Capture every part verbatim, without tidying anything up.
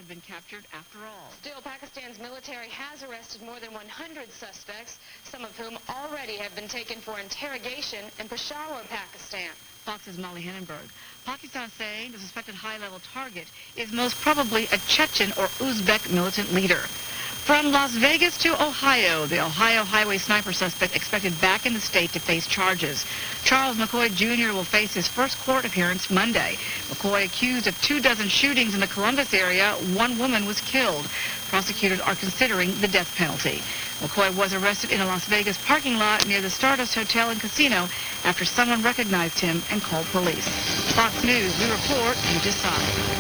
had been captured after all. Still, Pakistan's military has arrested more than one hundred suspects, some of whom already have been taken for interrogation in Peshawar, Pakistan. Fox's Molly Hindenburg. Pakistan saying the suspected high-level target is most probably a Chechen or Uzbek militant leader. From Las Vegas to Ohio, the Ohio highway sniper suspect expected back in the state to face charges. Charles McCoy Junior will face his first court appearance Monday. McCoy accused of two dozen shootings in the Columbus area. One woman was killed. Prosecutors are considering the death penalty. McCoy was arrested in a Las Vegas parking lot near the Stardust Hotel and Casino after someone recognized him and called police. Fox News, we report, you decide.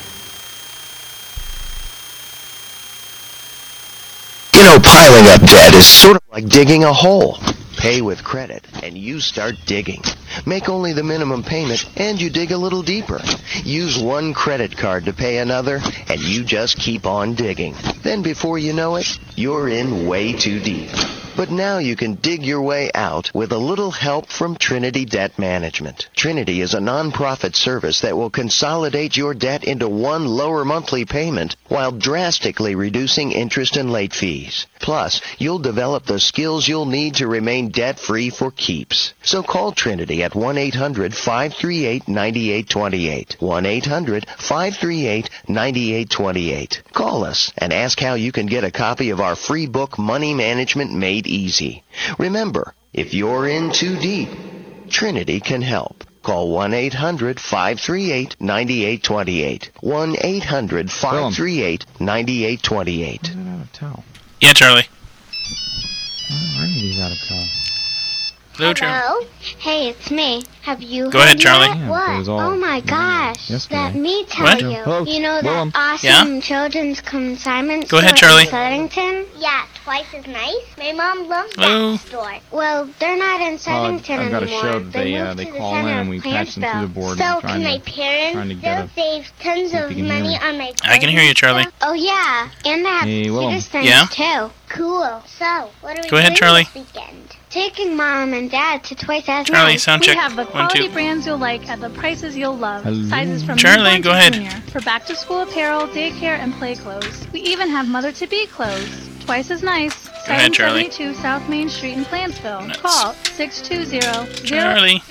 You know, piling up debt is sort of like digging a hole. Pay with credit, and you start digging. Make only the minimum payment, and you dig a little deeper. Use one credit card to pay another, and you just keep on digging. Then before you know it, you're in way too deep. But now you can dig your way out with a little help from Trinity Debt Management. Trinity is a nonprofit service that will consolidate your debt into one lower monthly payment while drastically reducing interest and late fees. Plus, you'll develop the skills you'll need to remain debt-free for keeps. So call Trinity at one eight hundred five three eight nine eight two eight. one eight hundred five three eight nine eight two eight. Call us and ask how you can get a copy of our free book, Money Management Made Easy. Remember, if you're in too deep, Trinity can help. Call one eight hundred five three eight nine eight two eight. one eight hundred five three eight nine eight two eight. He's out of town. Yeah, Charlie. Why are these out of town? Hello, Charlie. Hello? Hey, it's me. Have you Go ahead, Charlie. That? Yeah, What? all, Oh my gosh. yesterday. Let me tell What? you. Hello? You know that Willem. awesome Yeah? children's consignment Go ahead, store Charlie. in Southington? Yeah, twice as nice. My mom loves Hello? that store. Well, they're not in Southington I've got a anymore. show that they, uh, moved they to the call in center and we of patch them through the board. So and can trying my to, parents trying to still get a, save tons see if of you can hear money me. on my I can hear you, Charlie. Oh yeah, and I have Hey, Willem. citizens Yeah? too. Cool. So, what are we Go ahead, doing Charlie. this weekend? Taking mom and dad to Twice as Charlie, Nice. sound We check. have the One, quality two. brands you'll like at the prices you'll love. Hello. Sizes from Charlie, newborn go to ahead. junior. For back-to-school apparel, daycare, and play clothes. We even have mother-to-be clothes. Twice as Nice. Go ahead, Charlie. seven seventy-two South Main Street in Plansville. Nuts. Call six two zero zero. Charlie.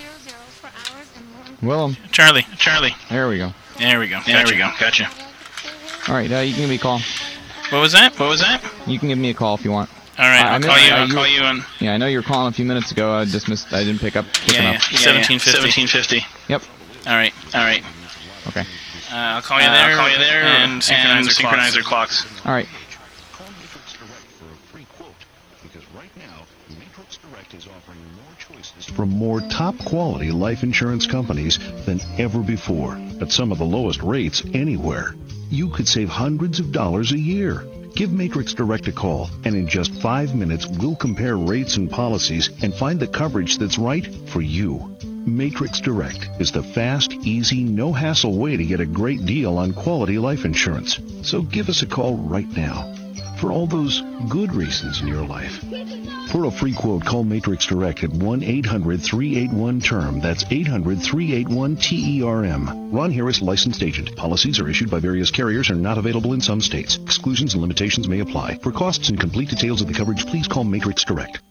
Willem. Charlie. Charlie. There we go. There we go. There we go. Gotcha. All right, uh, you can give me a call. What was that? What was that? You can give me a call if you want. All right, Uh, I I'll missed- call you. uh, I'll you- call you on. Yeah, I know you were calling a few minutes ago. I just missed. I didn't pick up quick Yeah, yeah. enough. Seventeen fifty. Seventeen fifty. Yep. All right. All right. Okay. Uh, I'll call you there. I'll call you there and synchronize, and synchronize our clocks. All right. Call Matrix Direct for a free quote, because right now, Matrix Direct is offering more choices from more top-quality life insurance companies than ever before at some of the lowest rates anywhere. You could save hundreds of dollars a year. Give Matrix Direct a call, and in just five minutes, we'll compare rates and policies and find the coverage that's right for you. Matrix Direct is the fast, easy, no-hassle way to get a great deal on quality life insurance. So give us a call right now for all those good reasons in your life. For a free quote, call Matrix Direct at one eight hundred three eight one T E R M. That's eight hundred three eight one T E R M. Ron Harris, licensed agent. Policies are issued by various carriers and are not available in some states. Exclusions and limitations may apply. For costs and complete details of the coverage, please call Matrix Direct.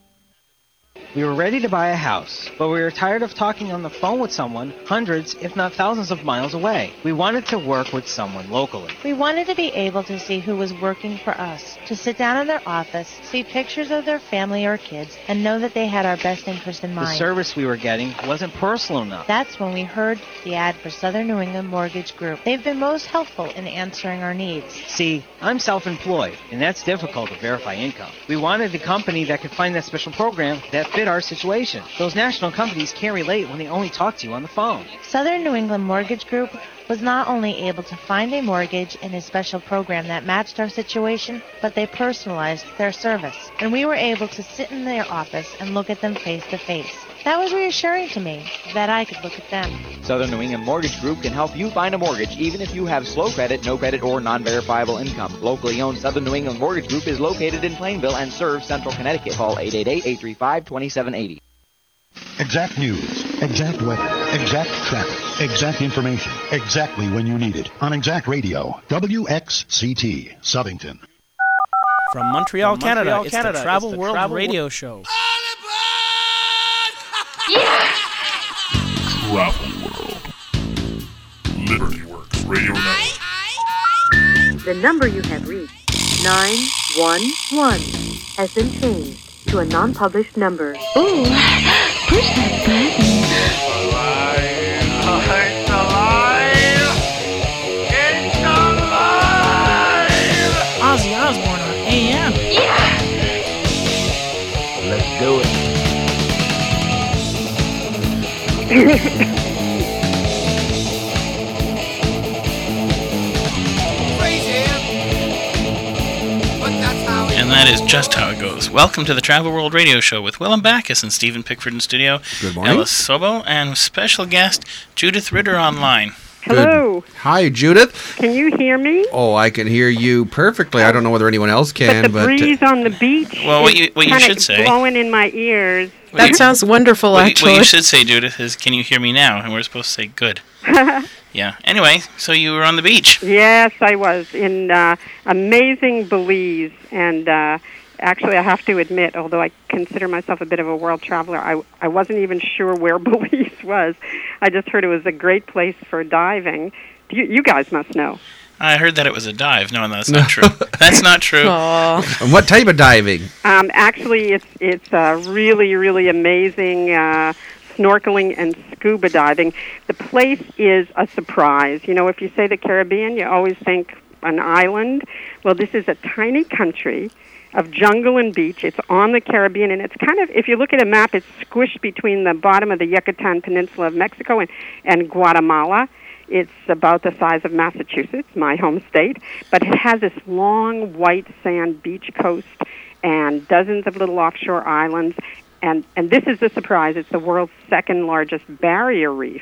We were ready to buy a house, but we were tired of talking on the phone with someone hundreds, if not thousands of miles away. We wanted to work with someone locally. We wanted to be able to see who was working for us, to sit down in their office, see pictures of their family or kids, and know that they had our best interest in The mind. service we were getting wasn't personal enough. That's when we heard the ad for Southern New England Mortgage Group. They've been most helpful in answering our needs. See, I'm self-employed, and that's difficult to verify income. We wanted a company that could find that special program that fit our situation. Those national companies can't relate when they only talk to you on the phone. Southern New England Mortgage Group was not only able to find a mortgage in a special program that matched our situation, but they personalized their service. And we were able to sit in their office and look at them face to face. That was reassuring to me, that I could look at them. Southern New England Mortgage Group can help you find a mortgage even if you have slow credit, no credit, or non-verifiable income. Locally owned Southern New England Mortgage Group is located in Plainville and serves Central Connecticut. Call eight eight eight, eight three five, two seven eight zero. Exact News, Exact weather, exact traffic, exact information, exactly when you need it. On Exact Radio, W X C T, Southington. From Montreal, From Canada, Montreal, it's Canada, the Travel it's the World Travel Radio Wo- Show. Travel World. Liberty Works Radio Network. The number you have reached, nine one one, has been changed to a non-published number. Ooh, push that button. It's alive! It's alive! Ozzy Osbourne on A M. Yeah! Let's do it. And that is just how it goes. Welcome to the Travel World Radio Show with Willem Backus and Stephen Pickford in studio. Good morning. Ellis Sobo and special guest Judith Ritter online. Hello. Good. Hi, Judith. Can you hear me? Oh, I can hear you perfectly. I don't know whether anyone else can, but the but breeze uh, on the beach. Well, what you what you should is say. blowing in my ears. That sounds wonderful, what actually. You, what you should say, Judith, is "Can you hear me now?" And we're supposed to say "Good." Yeah. Anyway, so you were on the beach. Yes, I was in uh, amazing Belize, and uh, actually, I have to admit, although I consider myself a bit of a world traveler, I I wasn't even sure where Belize was. I just heard it was a great place for diving. You, you guys must know. I heard that it was a dive. No, that's not true. That's not true. And what type of diving? Um, actually, it's it's uh, really, really amazing uh, snorkeling and scuba diving. The place is a surprise. You know, if you say the Caribbean, you always think an island. Well, this is a tiny country of jungle and beach. It's on the Caribbean, and it's kind of, if you look at a map, it's squished between the bottom of the Yucatan Peninsula of Mexico and, and Guatemala. It's about the size of Massachusetts, my home state, but it has this long white sand beach coast and dozens of little offshore islands. And, and this is the surprise. It's the world's second largest barrier reef.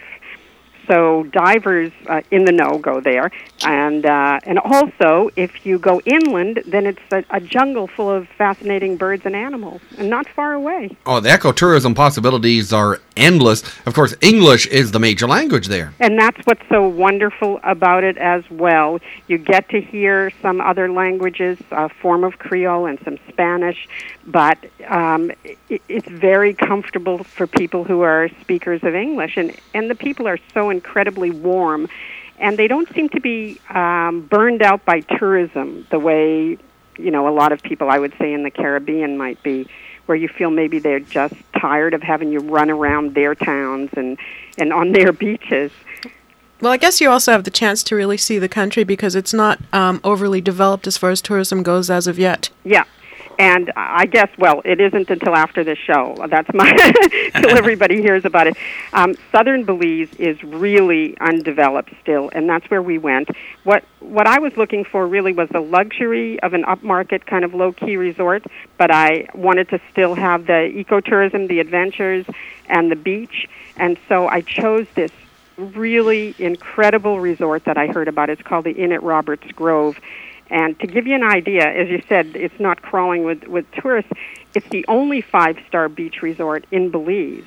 So divers uh, in the know go there. And uh, and also, if you go inland, then it's a, a jungle full of fascinating birds and animals, and not far away. Oh, the ecotourism possibilities are endless. Of course, English is the major language there. And that's what's so wonderful about it as well. You get to hear some other languages, a form of Creole and some Spanish, but um, it, it's very comfortable for people who are speakers of English. And, and the people are so incredibly warm. And they don't seem to be um, burned out by tourism the way, you know, a lot of people, I would say, in the Caribbean might be, where you feel maybe they're just tired of having you run around their towns and, and on their beaches. Well, I guess you also have the chance to really see the country because it's not um, overly developed as far as tourism goes as of yet. Yeah. And I guess, well, it isn't until after the show. That's my, till everybody hears about it. Um, Southern Belize is really undeveloped still, and that's where we went. What what I was looking for really was the luxury of an upmarket kind of low-key resort, but I wanted to still have the ecotourism, the adventures, and the beach. And so I chose this really incredible resort that I heard about. It's called the Inn at Roberts Grove. And to give you an idea, as you said, it's not crawling with, with tourists. It's the only five-star beach resort in Belize.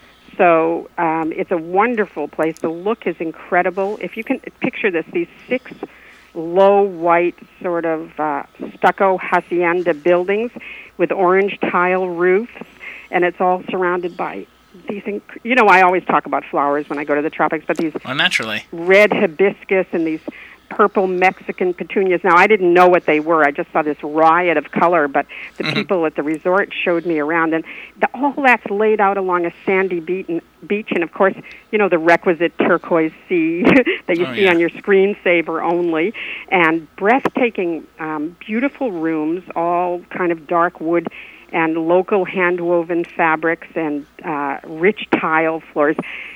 So um, it's a wonderful place. The look is incredible. If you can picture this, these six low white sort of uh, stucco hacienda buildings with orange tile roofs, and it's all surrounded by these, inc- you know, I always talk about flowers when I go to the tropics, but these well, naturally. red hibiscus and these purple Mexican petunias. Now, I didn't know what they were. I just saw this riot of color, but the mm-hmm. people at the resort showed me around. And the, all that's laid out along a sandy beach and, beach, and, of course, you know, the requisite turquoise sea that you oh, see yeah. on your screensaver only, and breathtaking, um, beautiful rooms, all kind of dark wood and local hand-woven fabrics and uh, rich tile floors.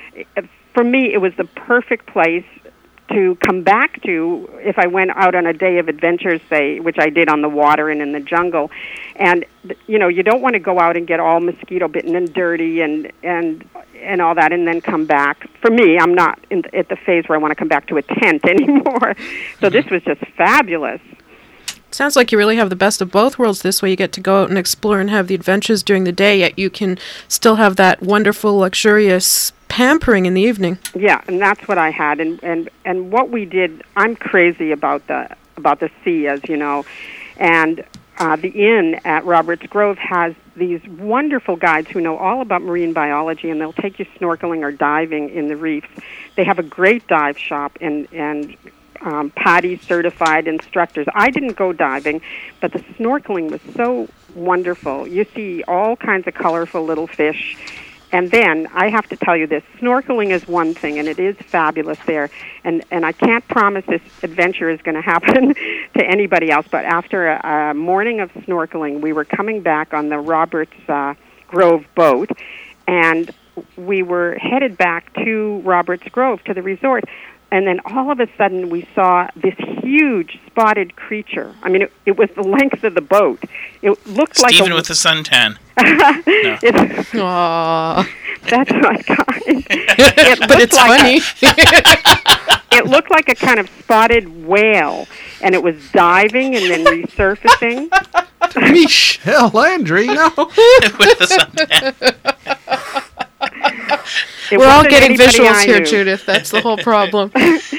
For me, it was the perfect place to come back to if I went out on a day of adventures, say, which I did on the water and in the jungle. And, you know, you don't want to go out and get all mosquito bitten and dirty and and and all that and then come back. For me, I'm not in, at the phase where I want to come back to a tent anymore. So this was just fabulous. Sounds like you really have the best of both worlds. This way you get to go out and explore and have the adventures during the day, yet you can still have that wonderful, luxurious pampering in the evening. Yeah, and that's what I had. And, and, and what we did, I'm crazy about the about the sea, as you know. And uh, the inn at Roberts Grove has these wonderful guides who know all about marine biology, and they'll take you snorkeling or diving in the reefs. They have a great dive shop and, and um, PADI certified instructors. I didn't go diving, but the snorkeling was so wonderful. You see all kinds of colorful little fish. And then, I have to tell you this, snorkeling is one thing, and it is fabulous there. And, and I can't promise this adventure is going to happen to anybody else, but after a, a morning of snorkeling, we were coming back on the Roberts uh, Grove boat, and we were headed back to Roberts Grove, to the resort. And then all of a sudden, we saw this huge spotted creature. I mean, it, it was the length of the boat. It looked Stephen like Stephen a, with the suntan. no. It's, Aww. That's not kind. It but it's like funny. A, it looked like a kind of spotted whale, and it was diving and then resurfacing. Michelle Landry, no. With the suntan. It We're all getting anybody visuals I here, knew. Judith. That's the whole problem.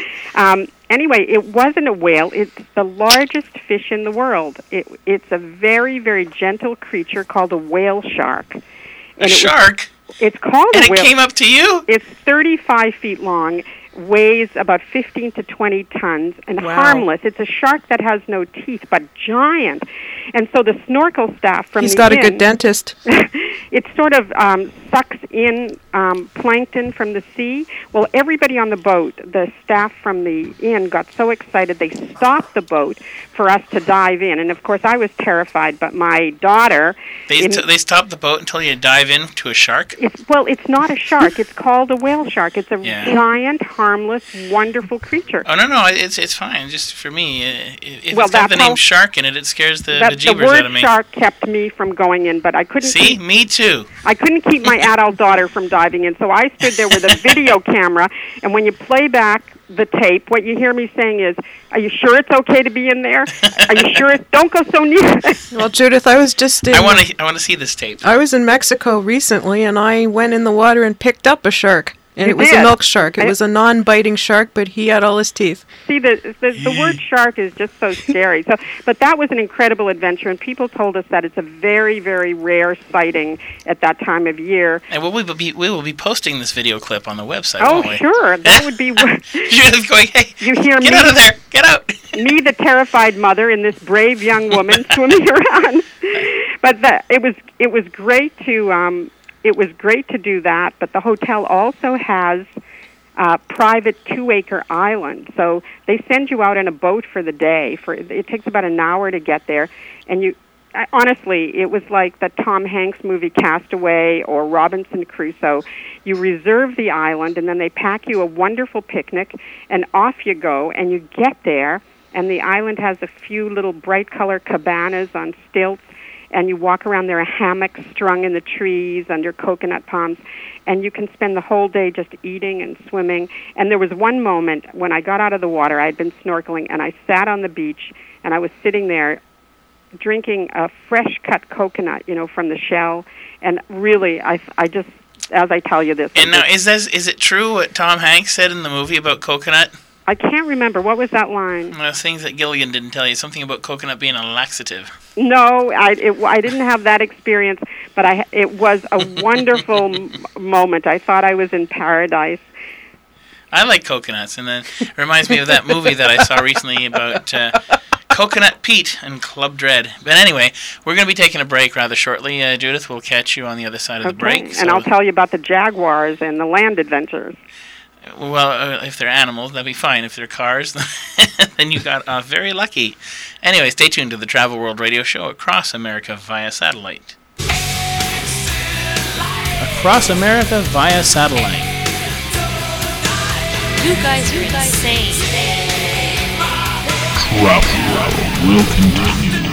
um, anyway, it wasn't a whale. It's the largest fish in the world. It, it's a very, very gentle creature called a whale shark. And A it shark? Was, it's called and a whale. And it came up to you? It's thirty-five feet long, weighs about fifteen to twenty tons, and Wow. harmless. It's a shark that has no teeth, but giant. And so the snorkel staff from He's the got inn, a good dentist. it sort of um, sucks in um, plankton from the sea. Well, everybody on the boat, the staff from the inn, got so excited they stopped the boat for us to dive in. And, of course, I was terrified, but my daughter... They, in, t- they stopped the boat until you dive into a shark? It's, well, it's not a shark. It's called a whale shark. It's a Yeah. giant, harmless, wonderful creature. Oh, no, no, it's it's fine. Just for me, uh, if Well, it's got that's the name how- shark in it, it scares the That, the bejeebers out word of me. shark kept me from going in, but I couldn't... See? keep- Me too. I couldn't keep my adult daughter from diving in, so I stood there with a video camera, and when you play back the tape, what you hear me saying is, are you sure it's okay to be in there? Are you sure? It's, don't go so near. Well, Judith, I was just in... I want to I want to see this tape. I was in Mexico recently, and I went in the water and picked up a shark. And You it was did? a milk shark. It I- was a non-biting shark, but he had all his teeth. See, the, the the word shark is just so scary. So, but that was an incredible adventure, and people told us that it's a very, very rare sighting at that time of year. And we will be we will be posting this video clip on the website. Oh, won't we? sure, that would be. Judith going, hey, you hear get me, out of there, get out. me, the terrified mother, and this brave young woman swimming around. But the, it was it was great to um, it was great to do that. But the hotel also has uh, private two-acre island, so they send you out in a boat for the day. For it takes about an hour to get there, and you. I, honestly, it was like the Tom Hanks movie Castaway or Robinson Crusoe. You reserve the island, and then they pack you a wonderful picnic, and off you go, and you get there, and the island has a few little bright-colored cabanas on stilts, and you walk around there, a hammock strung in the trees under coconut palms, and you can spend the whole day just eating and swimming. And there was one moment when I got out of the water, I had been snorkeling, and I sat on the beach, and I was sitting there drinking a fresh-cut coconut, you know, from the shell, and really, I, I just, as I tell you this... And now, is this, is it true what Tom Hanks said in the movie about coconut? I can't remember. What was that line? Uh, things that Gilligan didn't tell you. Something about coconut being a laxative. No, I, it, I didn't have that experience, but I, it was a wonderful m- moment. I thought I was in paradise. I like coconuts, and then it reminds me of that movie that I saw recently about uh, Coconut Pete and Club Dread. But anyway, we're going to be taking a break rather shortly. Uh, Judith, we'll catch you on the other side of Okay. the break. And so- I'll tell you about the jaguars and the land adventures. Well, uh, if they're animals, that'd be fine. If they're cars, then you got uh, very lucky. Anyway, stay tuned to the Travel World Radio Show across America via satellite. Across America via satellite. You guys are insane. Travel World will continue.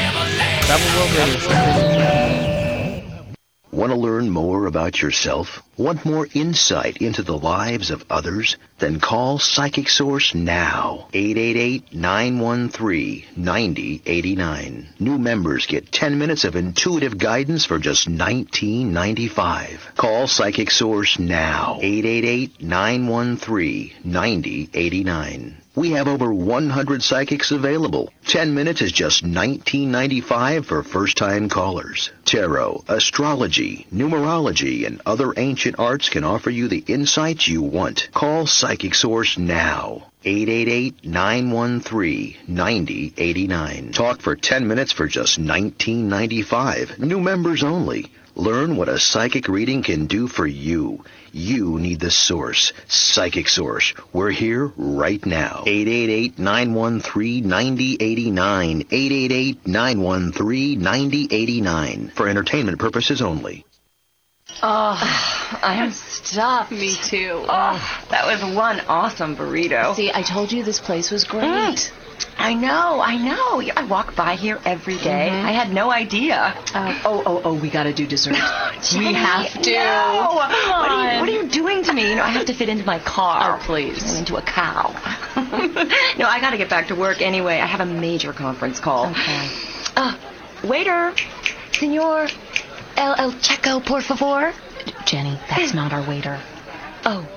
Travel World Radio Show. Want to learn more about yourself? Want more insight into the lives of others? Then call Psychic Source now. eight eight eight, nine one three, nine zero eight nine. New members get ten minutes of intuitive guidance for just nineteen ninety-five. Call Psychic Source now. eight eight eight, nine one three, nine zero eight nine. We have over one hundred psychics available. ten minutes is just nineteen ninety-five for first-time callers. Tarot, astrology, numerology, and other ancient arts can offer you the insights you want. Call Psychic Source now. eight eight eight, nine one three, nine zero eight nine. Talk for ten minutes for just nineteen ninety-five. New members only. Learn what a psychic reading can do for you. You need the source. Psychic Source. We're here right now. eight eight eight, nine one three, nine zero eight nine. eight eight eight, nine one three, nine zero eight nine. For entertainment purposes only. Oh, I'm stuffed. Me too. Oh, that was one awesome burrito. See, I told you this place was great. Mm. I know, I know. I walk by here every day. Mm-hmm. I had no idea. Uh, oh, oh, oh, we gotta do dessert. Jenny, we have to. No. Come on. What are, you, what are you doing to me? You know, I have to fit into my car. Oh, please. Turn into a cow. No, I gotta get back to work anyway. I have a major conference call. Okay. Uh, waiter. Senor El El Checo, por favor. Jenny, that's not our waiter. Oh.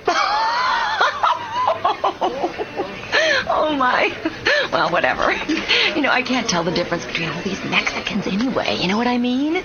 Oh, my. Well, whatever. You know, I can't tell the difference between all these Mexicans anyway. You know what I mean?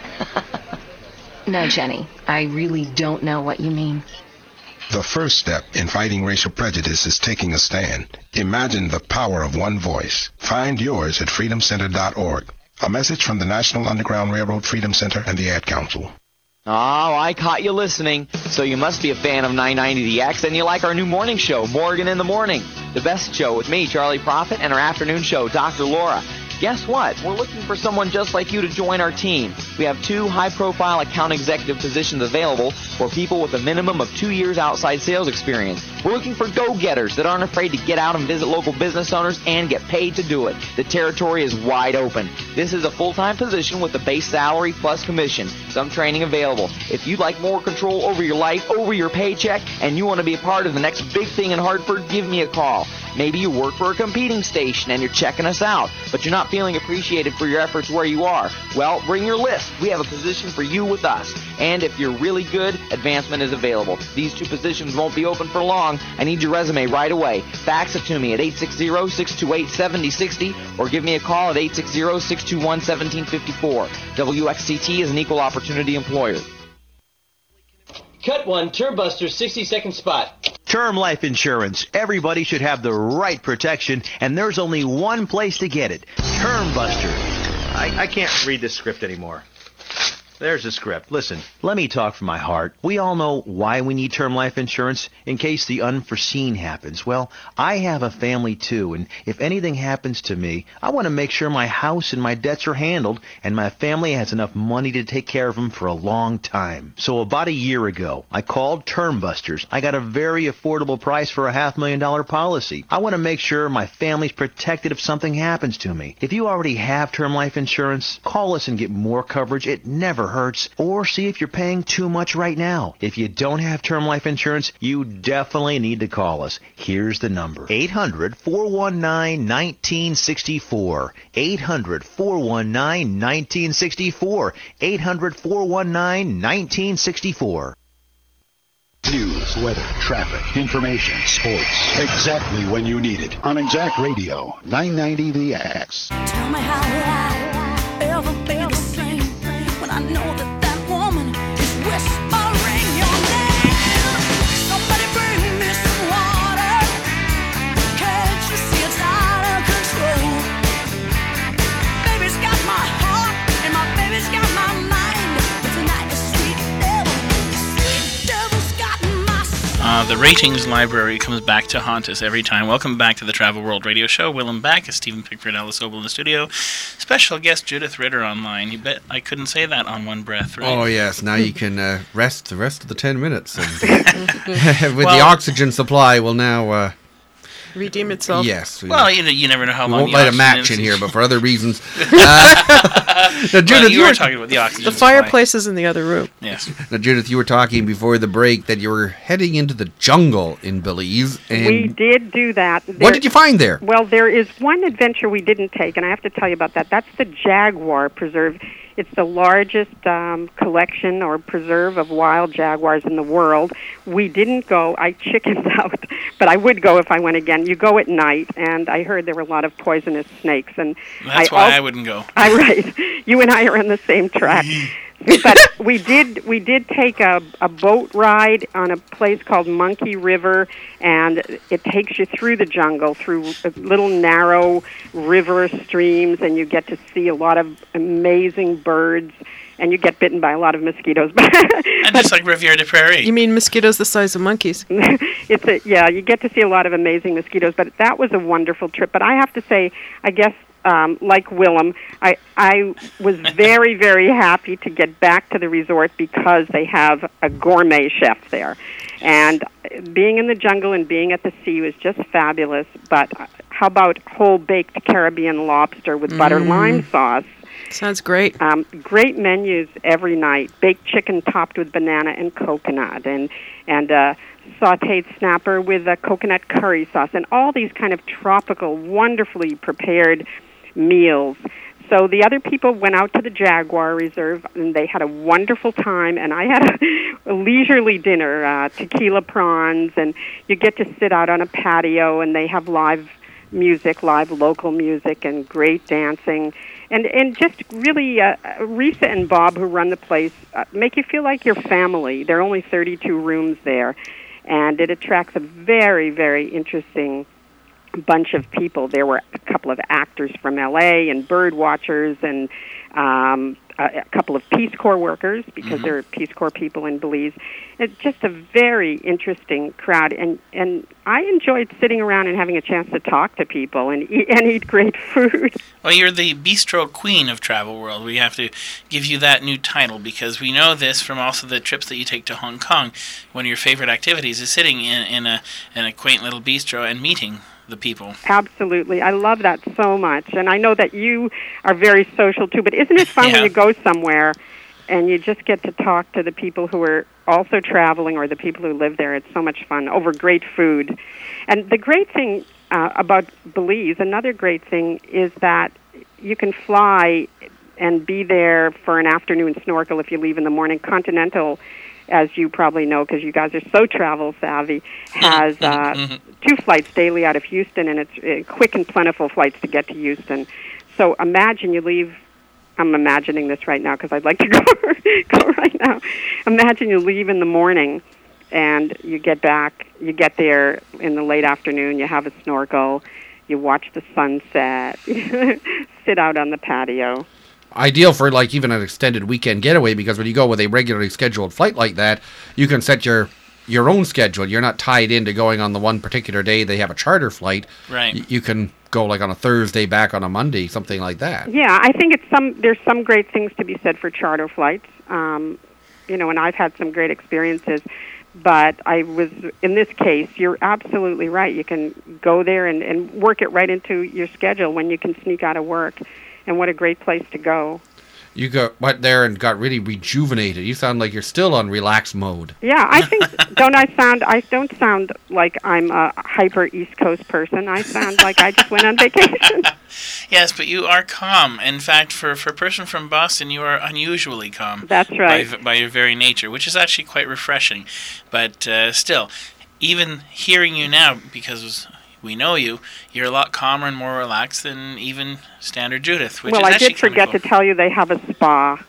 No, Jenny, I really don't know what you mean. The first step in fighting racial prejudice is taking a stand. Imagine the power of one voice. Find yours at freedom center dot org. A message from the National Underground Railroad Freedom Center and the Ad Council. Oh, I caught you listening. So you must be a fan of nine ninety The X, and you like our new morning show, Morgan in the Morning. The best show with me, Charlie Prophet, and our afternoon show, Doctor Laura. Guess what? We're looking for someone just like you to join our team. We have two high-profile account executive positions available for people with a minimum of two years outside sales experience. We're looking for go-getters that aren't afraid to get out and visit local business owners and get paid to do it. The territory is wide open. This is a full-time position with a base salary plus commission. Some training available. If you'd like more control over your life, over your paycheck, and you want to be a part of the next big thing in Hartford, give me a call. Maybe you work for a competing station and you're checking us out, but you're not feeling appreciated for your efforts where you are. Well, bring your list. We have a position for you with us. And if you're really good, advancement is available. These two positions won't be open for long. I need your resume right away. Fax it to me at eight six zero, six two eight, seven zero six zero or give me a call at eight six zero, six two one, one seven five four. W X C T is an equal opportunity employer. Cut one, Turnbuster, sixty second spot. Term life insurance. Everybody should have the right protection, and there's only one place to get it. Turnbuster. I, I can't read this script anymore. There's the script. Listen, let me talk from my heart. We all know why we need term life insurance, in case the unforeseen happens. Well, I have a family too, and if anything happens to me, I want to make sure my house and my debts are handled, and my family has enough money to take care of them for a long time. So about a year ago, I called Term Busters. I got a very affordable price for a half million dollar policy. I want to make sure my family's protected if something happens to me. If you already have term life insurance, call us and get more coverage. It never hurts. Or see if you're paying too much right now. If you don't have term life insurance, you definitely need to call us. Here's the number. eight hundred, four one nine, one nine six four. eight hundred, four one nine, one nine six four. eight hundred, four one nine, one nine six four. News, weather, traffic, information, sports. Exactly when you need it. On Exact Radio, nine ninety The X. Tell me how will I ever be the same when I know that that woman is whispering your name. Somebody bring me some water. Can't you see it's out of control? Baby's got my heart and my baby's got my mind. But tonight the sweet devil, the sweet devil's got my soul. Uh, the ratings library comes back to haunt us every time. Welcome back to the Travel World Radio Show. Willem back is Stephen Pickford, Alice Obel in the studio. Special guest Judith Ritter online. You bet I couldn't say that on one breath, right? Oh, yes. Now you can uh, rest the rest of the ten minutes. And, uh, with Well- the oxygen supply, we'll now... Uh, redeem itself. Yes. We, Well, you know, you never know how we long won't the light a oxygen match is. in here, but for other reasons. Uh, now, Judith, Well, you you were were talking about the oxygen The supply. fireplace is in the other room. Yes. Now, Judith, you were talking before the break that you were heading into the jungle in Belize. And we did do that. There, what did you find there? Well, there is one adventure we didn't take, and I have to tell you about that. That's the Jaguar Preserve. It's the largest um, collection or preserve of wild jaguars in the world. We didn't go. I chickened out, but I would go if I went again. You go at night, and I heard there were a lot of poisonous snakes. And That's I why al- I wouldn't go. I right. You and I are on the same track. But we did we did take a, a boat ride on a place called Monkey River, and it takes you through the jungle, through little narrow river streams, and you get to see a lot of amazing birds, and you get bitten by a lot of mosquitoes. And just like Riviera de Prairie. You mean mosquitoes the size of monkeys? It's a, yeah, you get to see a lot of amazing mosquitoes, but that was a wonderful trip. But I have to say, I guess, um, like Willem, I, I was very, very happy to get back to the resort because they have a gourmet chef there. And being in the jungle and being at the sea was just fabulous. But how about whole baked Caribbean lobster with butter Mm. lime sauce? Sounds great. Um, great menus every night. Baked chicken topped with banana and coconut, and and uh, sautéed snapper with a coconut curry sauce, and all these kind of tropical, wonderfully prepared meals. So the other people went out to the Jaguar Reserve, and they had a wonderful time, and I had a, a leisurely dinner, uh, tequila prawns, and you get to sit out on a patio, and they have live music, live local music, and great dancing. And and just really, uh, Risa and Bob, who run the place, uh, make you feel like you're family. There are only thirty-two rooms there, and it attracts a very, very interesting bunch of people. There were a couple of actors from L A and bird watchers and um, a, a couple of Peace Corps workers, because Mm-hmm. there are Peace Corps people in Belize. It's just a very interesting crowd, and, and I enjoyed sitting around and having a chance to talk to people and eat, and eat great food. Well, you're the bistro queen of Travel World. We have to give you that new title because we know this from also the trips that you take to Hong Kong. One of your favorite activities is sitting in, in a in a quaint little bistro and meeting the people. Absolutely. I love that so much. And I know that you are very social too, but isn't it fun Yeah. when you go somewhere and you just get to talk to the people who are also traveling or the people who live there? It's so much fun over great food. And the great thing uh, about Belize, another great thing, is that you can fly and be there for an afternoon snorkel if you leave in the morning. Continental, as you probably know because you guys are so travel savvy, has uh, two flights daily out of Houston, and it's uh, quick and plentiful flights to get to Houston. So imagine you leave. I'm imagining this right now because I'd like to go go right now. Imagine you leave in the morning and you get back. You get there in the late afternoon. You have a snorkel. You watch the sunset. Sit out on the patio. Ideal for like even an extended weekend getaway, because when you go with a regularly scheduled flight like that, you can set your your own schedule. You're not tied into going on the one particular day they have a charter flight. Right. Y- you can go like on a Thursday back on a Monday, something like that. Yeah, I think it's some. There's some great things to be said for charter flights. Um, you know, and I've had some great experiences. But I was, in this case, you're absolutely right. You can go there and, and work it right into your schedule when you can sneak out of work. And what a great place to go. You got went there and got really rejuvenated. You sound like you're still on relaxed mode. Yeah, I think, don't I sound, I don't sound like I'm a hyper East Coast person. I sound like I just went on vacation. Yes, but you are calm. In fact, for, for a person from Boston, you are unusually calm. That's right. By, by your very nature, which is actually quite refreshing. But uh, still, even hearing you now, because we know you, you're a lot calmer and more relaxed than even standard Judith, which well, is I actually did forget cool. to tell you they have a spa.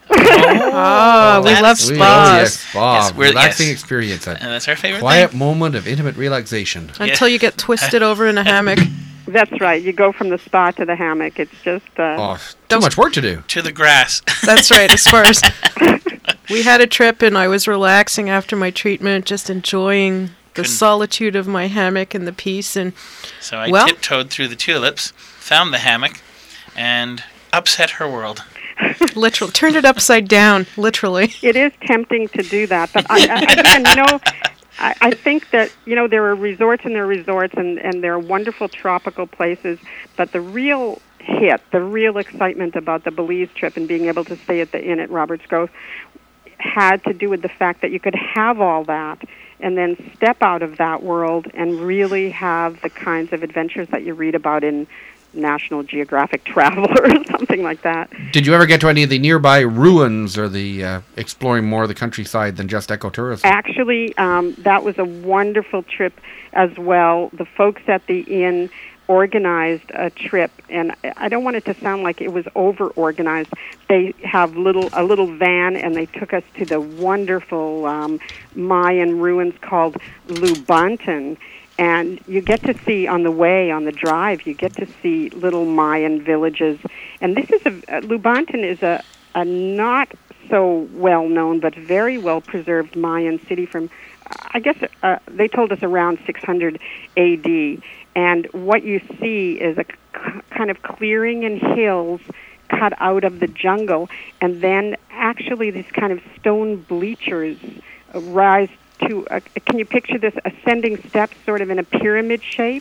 Oh, we love We- spas. yes, spa. Yes, we're- relaxing yes. experience. A And that's our favorite quiet thing. moment of intimate relaxation. Until you get twisted over in a hammock. That's right. You go from the spa to the hammock. It's just... Uh, Oh, too much work to do. To the grass. That's right, as far as... We had a trip and I was relaxing after my treatment, just enjoying the solitude of my hammock and the peace. And So I well, tiptoed through the tulips, found the hammock, and upset her world. literally, turned it upside down, literally. It is tempting to do that, but I, I, again, you know, I, I think that, you know, there are resorts and there are resorts, and, and there are wonderful tropical places, but the real hit, the real excitement about the Belize trip and being able to stay at the Inn at Roberts Grove had to do with the fact that you could have all that and then step out of that world and really have the kinds of adventures that you read about in National Geographic Traveler or something like that. Did you ever get to any of the nearby ruins or the uh, exploring more of the countryside than just ecotourism? Actually, um, that was a wonderful trip as well. The folks at the inn organized a trip, and I don't want it to sound like it was over-organized. They have little a little van, and they took us to the wonderful um, Mayan ruins called Lubantan. And you get to see on the way, on the drive, you get to see little Mayan villages. And this is a, uh, Lubantan is a, a not so well-known but very well-preserved Mayan city from, I guess, uh, they told us around six hundred A D. And what you see is a c- kind of clearing and hills cut out of the jungle. And then actually these kind of stone bleachers rise to, uh, can you picture this, ascending steps sort of in a pyramid shape?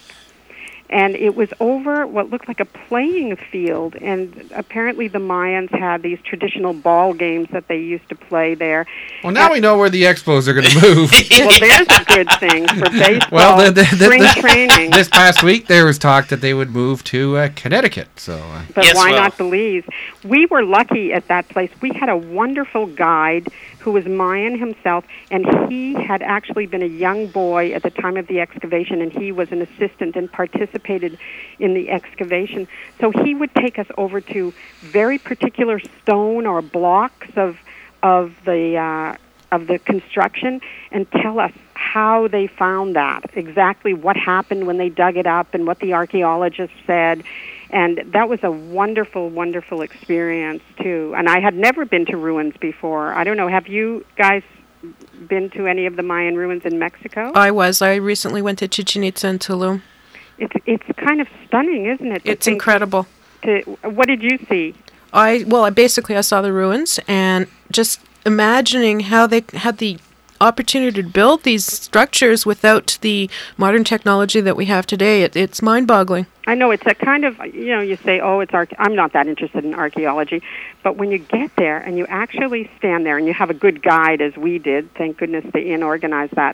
And it was over what looked like a playing field, and apparently the Mayans had these traditional ball games that they used to play there. Well, now uh, we know where the expos are going to move. Well, there's a good thing for baseball, well, the, the, the, spring the, training. This past week there was talk that they would move to uh, Connecticut. So, uh, But yes, why well. not Belize? We were lucky at that place. We had a wonderful guide who was Mayan himself, and he had actually been a young boy at the time of the excavation, and he was an assistant and participated in the excavation. So he would take us over to very particular stone or blocks of of the uh, of the construction and tell us how they found that, exactly what happened when they dug it up and what the archaeologists said. And that was a wonderful, wonderful experience, too. And I had never been to ruins before. I don't know, have you guys been to any of the Mayan ruins in Mexico? I was. I recently went to Chichen Itza and Tulum. It's it's kind of stunning, isn't it? It's incredible. To, what did you see? I Well, I basically, I saw the ruins, and just imagining how they had the opportunity to build these structures without the modern technology that we have today. It, it's mind-boggling. I know, it's a kind of, you know, you say, oh, it's arch- I'm not that interested in archaeology, but when you get there and you actually stand there and you have a good guide, as we did, thank goodness the inn organized that,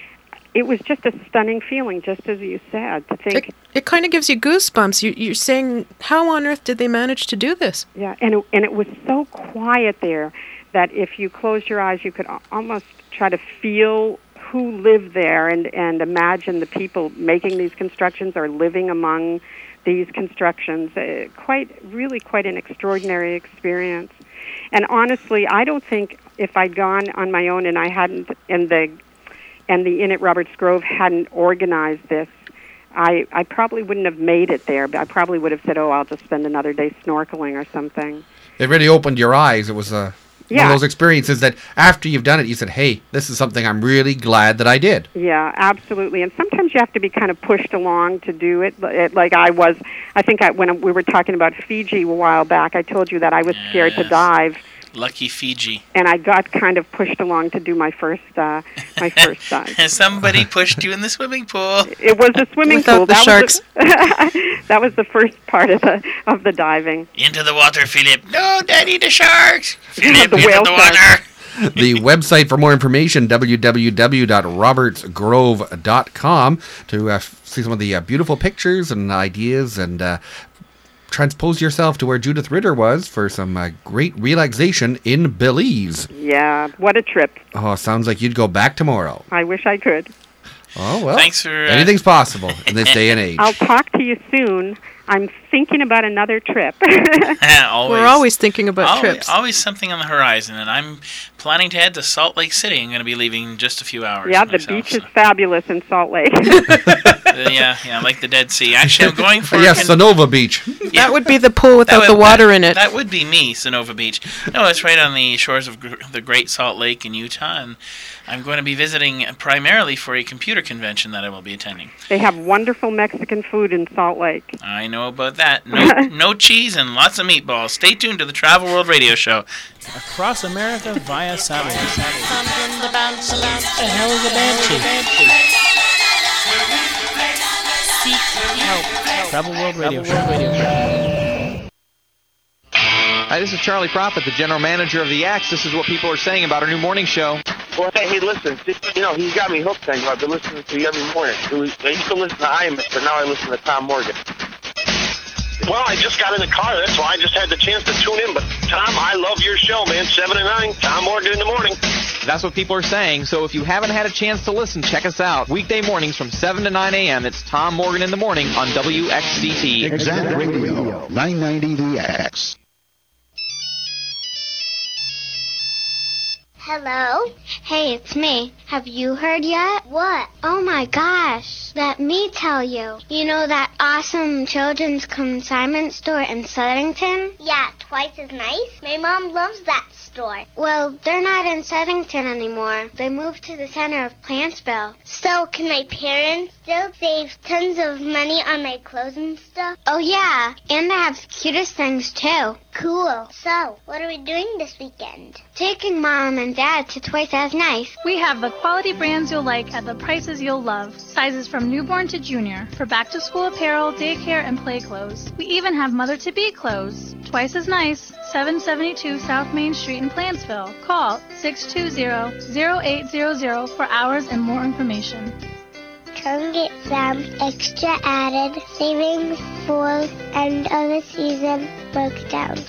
it was just a stunning feeling, just as you said, to think... It, it kind of gives you goosebumps. You, you're saying, how on earth did they manage to do this? Yeah, and it, and it was so quiet there that if you close your eyes, you could a- almost try to feel who lived there and, and imagine the people making these constructions or living among these constructions. Uh, quite, really quite an extraordinary experience. And honestly, I don't think if I'd gone on my own and I hadn't, and the and the Inn at Roberts Grove hadn't organized this, I, I probably wouldn't have made it there. But I probably would have said, oh, I'll just spend another day snorkeling or something. It really opened your eyes. It was a... Yeah. One of those experiences that after you've done it, you said, hey, this is something I'm really glad that I did. Yeah, absolutely. And sometimes you have to be kind of pushed along to do it. it like I was, I think I, when we were talking about Fiji a while back, I told you that I was yes. scared to dive. Lucky Fiji. And I got kind of pushed along to do my first uh, my first dive. Somebody pushed you in the swimming pool. It was a swimming Without pool. the that sharks. Was the, that was the first part of the of the diving. Into the water, Philip. No, Daddy, the sharks. Philip, The into whale the sharks. water. The website for more information, w w w dot roberts grove dot com, to uh, see some of the uh, beautiful pictures and ideas, and uh, transpose yourself to where Judith Ritter was for some uh, great relaxation in Belize. Yeah, what a trip. Oh, sounds like you'd go back tomorrow. I wish I could. Oh, well, Thanks for, uh, anything's possible in this day and age. I'll talk to you soon. I'm thinking about another trip. always. We're always thinking about always, trips. Always something on the horizon, and I'm planning to head to Salt Lake City. I'm going to be leaving in just a few hours. Yeah, the myself, beach so. is fabulous in Salt Lake. Uh, yeah, yeah, like the Dead Sea. Actually, I'm going for... Yes, con- Sonova Beach. Yeah. That would be the pool without That the would- water that- in it. That would be me, Sonova Beach. No, it's right on the shores of gr- the Great Salt Lake in Utah, and I'm going to be visiting primarily for a computer convention that I will be attending. They have wonderful Mexican food in Salt Lake. I know about that. No, no cheese and lots of meatballs. Stay tuned to the Travel World Radio Show. Across America via satellite. Something to bounce about. What the hell is a banshee? Seek help. Travel World Radio Show. Hi, this is Charlie Prophet, the general manager of the X. This is what people are saying about our new morning show. Well, hey, hey, listen, you know, he's got me hooked on you. I've been listening to you every morning. It was, I used to listen to I M S, but now I listen to Tom Morgan. Well, I just got in the car. That's why I just had the chance to tune in. But, Tom, I love your show, man. seven to nine, Tom Morgan in the morning. That's what people are saying. So if you haven't had a chance to listen, check us out. Weekday mornings from seven to nine a.m. It's Tom Morgan in the morning on W X C T. Exact Radio, nine ninety The X. Hello? Hey, it's me. Have you heard yet? What? Oh my gosh. Let me tell you. You know that awesome children's consignment store in Southington? Yeah, twice as nice. My mom loves that store. Well, they're not in Southington anymore. They moved to the center of Plantsville. So, can my parents still save tons of money on my clothes and stuff? Oh yeah, and they have the cutest things too. Cool. So, what are we doing this weekend? Taking Mom and Dad to Twice as Nice. We have the quality brands you'll like at the prices you'll love. Sizes from newborn to junior. For back-to-school apparel, daycare, and play clothes. We even have mother-to-be clothes. Twice as Nice, seven seventy-two South Main Street in Plantsville. Call six two zero, zero eight zero zero for hours and more information. Come get some extra added savings for end of the season breakdowns.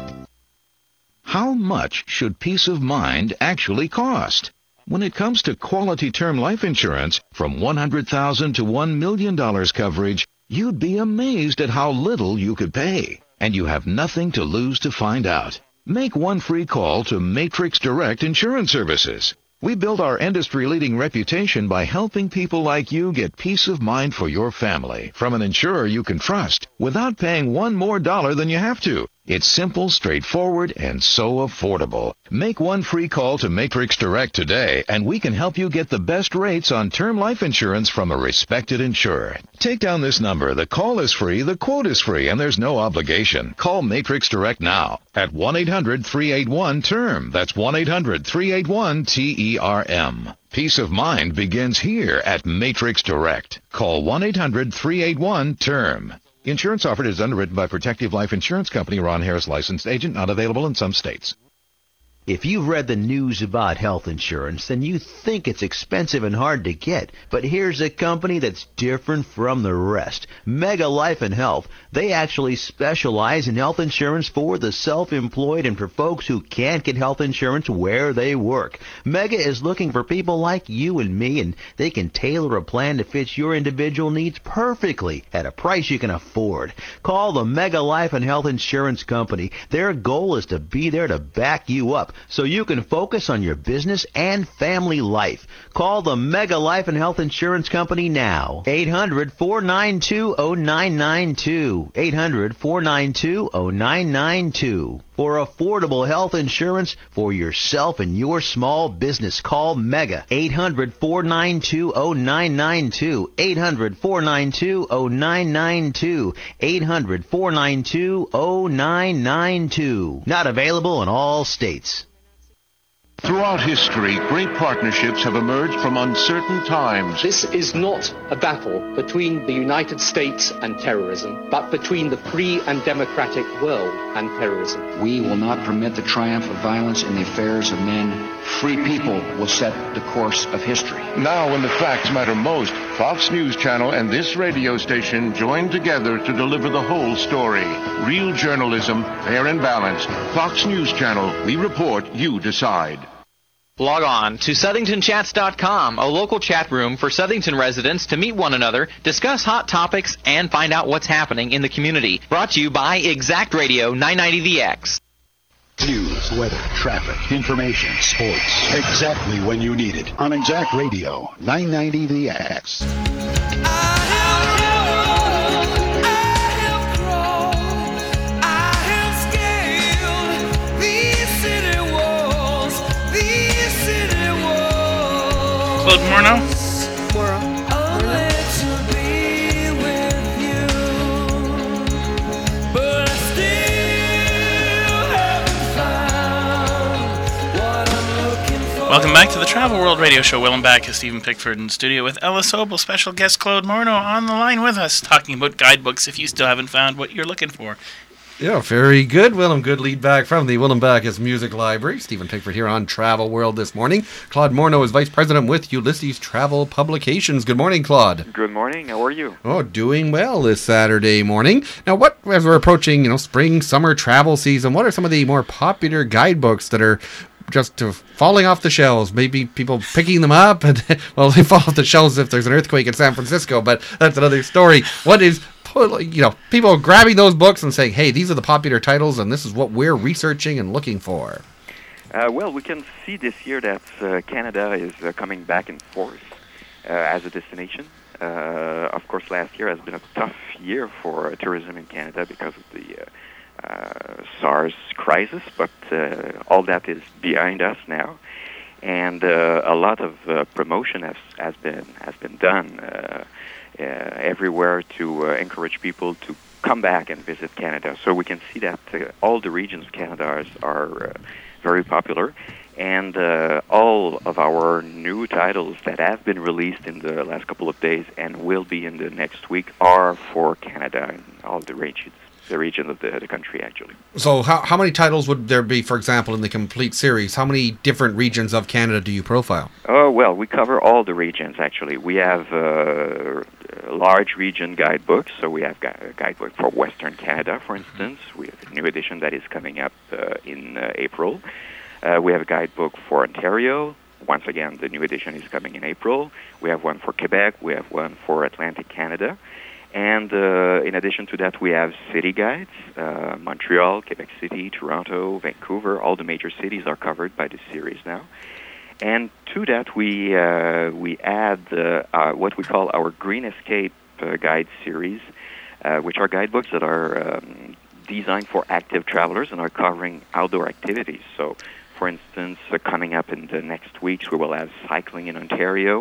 How much should peace of mind actually cost? When it comes to quality term life insurance, from one hundred thousand dollars to one million dollars coverage, you'd be amazed at how little you could pay. And you have nothing to lose to find out. Make one free call to Matrix Direct Insurance Services. We built our industry-leading reputation by helping people like you get peace of mind for your family from an insurer you can trust without paying one more dollar than you have to. It's simple, straightforward, and so affordable. Make one free call to Matrix Direct today, and we can help you get the best rates on term life insurance from a respected insurer. Take down this number. The call is free, the quote is free, and there's no obligation. Call Matrix Direct now at one eight hundred, three eight one, T E R M. That's one eight hundred, three eight one, T E R M. Peace of mind begins here at Matrix Direct. Call one eight hundred, three eight one, T E R M. Insurance offered is underwritten by Protective Life Insurance Company, Ron Harris, licensed agent, not available in some states. If you've read the news about health insurance, then you think it's expensive and hard to get. But here's a company that's different from the rest. Mega Life and Health. They actually specialize in health insurance for the self-employed and for folks who can't get health insurance where they work. Mega is looking for people like you and me, and they can tailor a plan to fit your individual needs perfectly at a price you can afford. Call the Mega Life and Health Insurance Company. Their goal is to be there to back you up, so you can focus on your business and family life. Call the Mega Life and Health Insurance Company now. eight hundred, four nine two, oh nine nine two. eight hundred, four nine two, oh nine nine two. For affordable health insurance for yourself and your small business, call Mega. eight hundred, four nine two, oh nine nine two. eight hundred, four nine two, oh nine nine two. eight hundred, four nine two, oh nine nine two. Not available in all states. Throughout history, great partnerships have emerged from uncertain times. This is not a battle between the United States and terrorism, but between the free and democratic world and terrorism. We will not permit the triumph of violence in the affairs of men. Free people will set the course of history. Now, when the facts matter most, Fox News Channel and this radio station join together to deliver the whole story. Real journalism, fair and balanced. Fox News Channel, we report, you decide. Log on to Southington Chats dot com, a local chat room for Southington residents to meet one another, discuss hot topics, and find out what's happening in the community. Brought to you by Exact Radio nine ninety The X. News, weather, traffic, information, sports. Exactly when you need it. On Exact Radio, nine ninety The X. Claude Morneau? Welcome back to the Travel World Radio Show. Willem back is Stephen Pickford in studio with Ellis Obel. Special guest Claude Morneau on the line with us, talking about guidebooks if you still haven't found what you're looking for. Yeah, very good, Willem. Good lead back from the Willem Backus Music Library. Stephen Pickford here on Travel World this morning. Claude Morneau is Vice President with Ulysses Travel Publications. Good morning, Claude. Good morning. How are you? Oh, doing well this Saturday morning. Now, what as we're approaching, you know, spring, summer travel season, what are some of the more popular guidebooks that are just uh, falling off the shelves? Maybe people picking them up, and well, they fall off the shelves if there's an earthquake in San Francisco, but that's another story. What is, you know, people grabbing those books and saying, hey, these are the popular titles, and this is what we're researching and looking for? Uh, well, we can see this year that uh, Canada is uh, coming back in force uh, as a destination. Uh, of course, last year has been a tough year for uh, tourism in Canada because of the uh, Uh, SARS crisis, but uh, all that is behind us now, and uh, a lot of uh, promotion has has been has been done uh, uh, everywhere to uh, encourage people to come back and visit Canada. So we can see that uh, all the regions of Canada are, are uh, very popular, and uh, all of our new titles that have been released in the last couple of days and will be in the next week are for Canada and all the regions. The region of the, the country, actually. So how how many titles would there be, for example, in the complete series? How many different regions of Canada do you profile? Oh, well, we cover all the regions, actually. We have uh, large region guidebooks. So we have a guidebook for Western Canada, for instance. We have a new edition that is coming up uh, in uh, April. Uh, we have a guidebook for Ontario. Once again, the new edition is coming in April. We have one for Quebec. We have one for Atlantic Canada. And uh, in addition to that, we have city guides. Uh, Montreal, Quebec City, Toronto, Vancouver, all the major cities are covered by this series now. And to that, we uh, we add uh, uh, what we call our Green Escape uh, guide series, uh, which are guidebooks that are um, designed for active travelers and are covering outdoor activities. So, for instance, uh, coming up in the next weeks, we will have cycling in Ontario,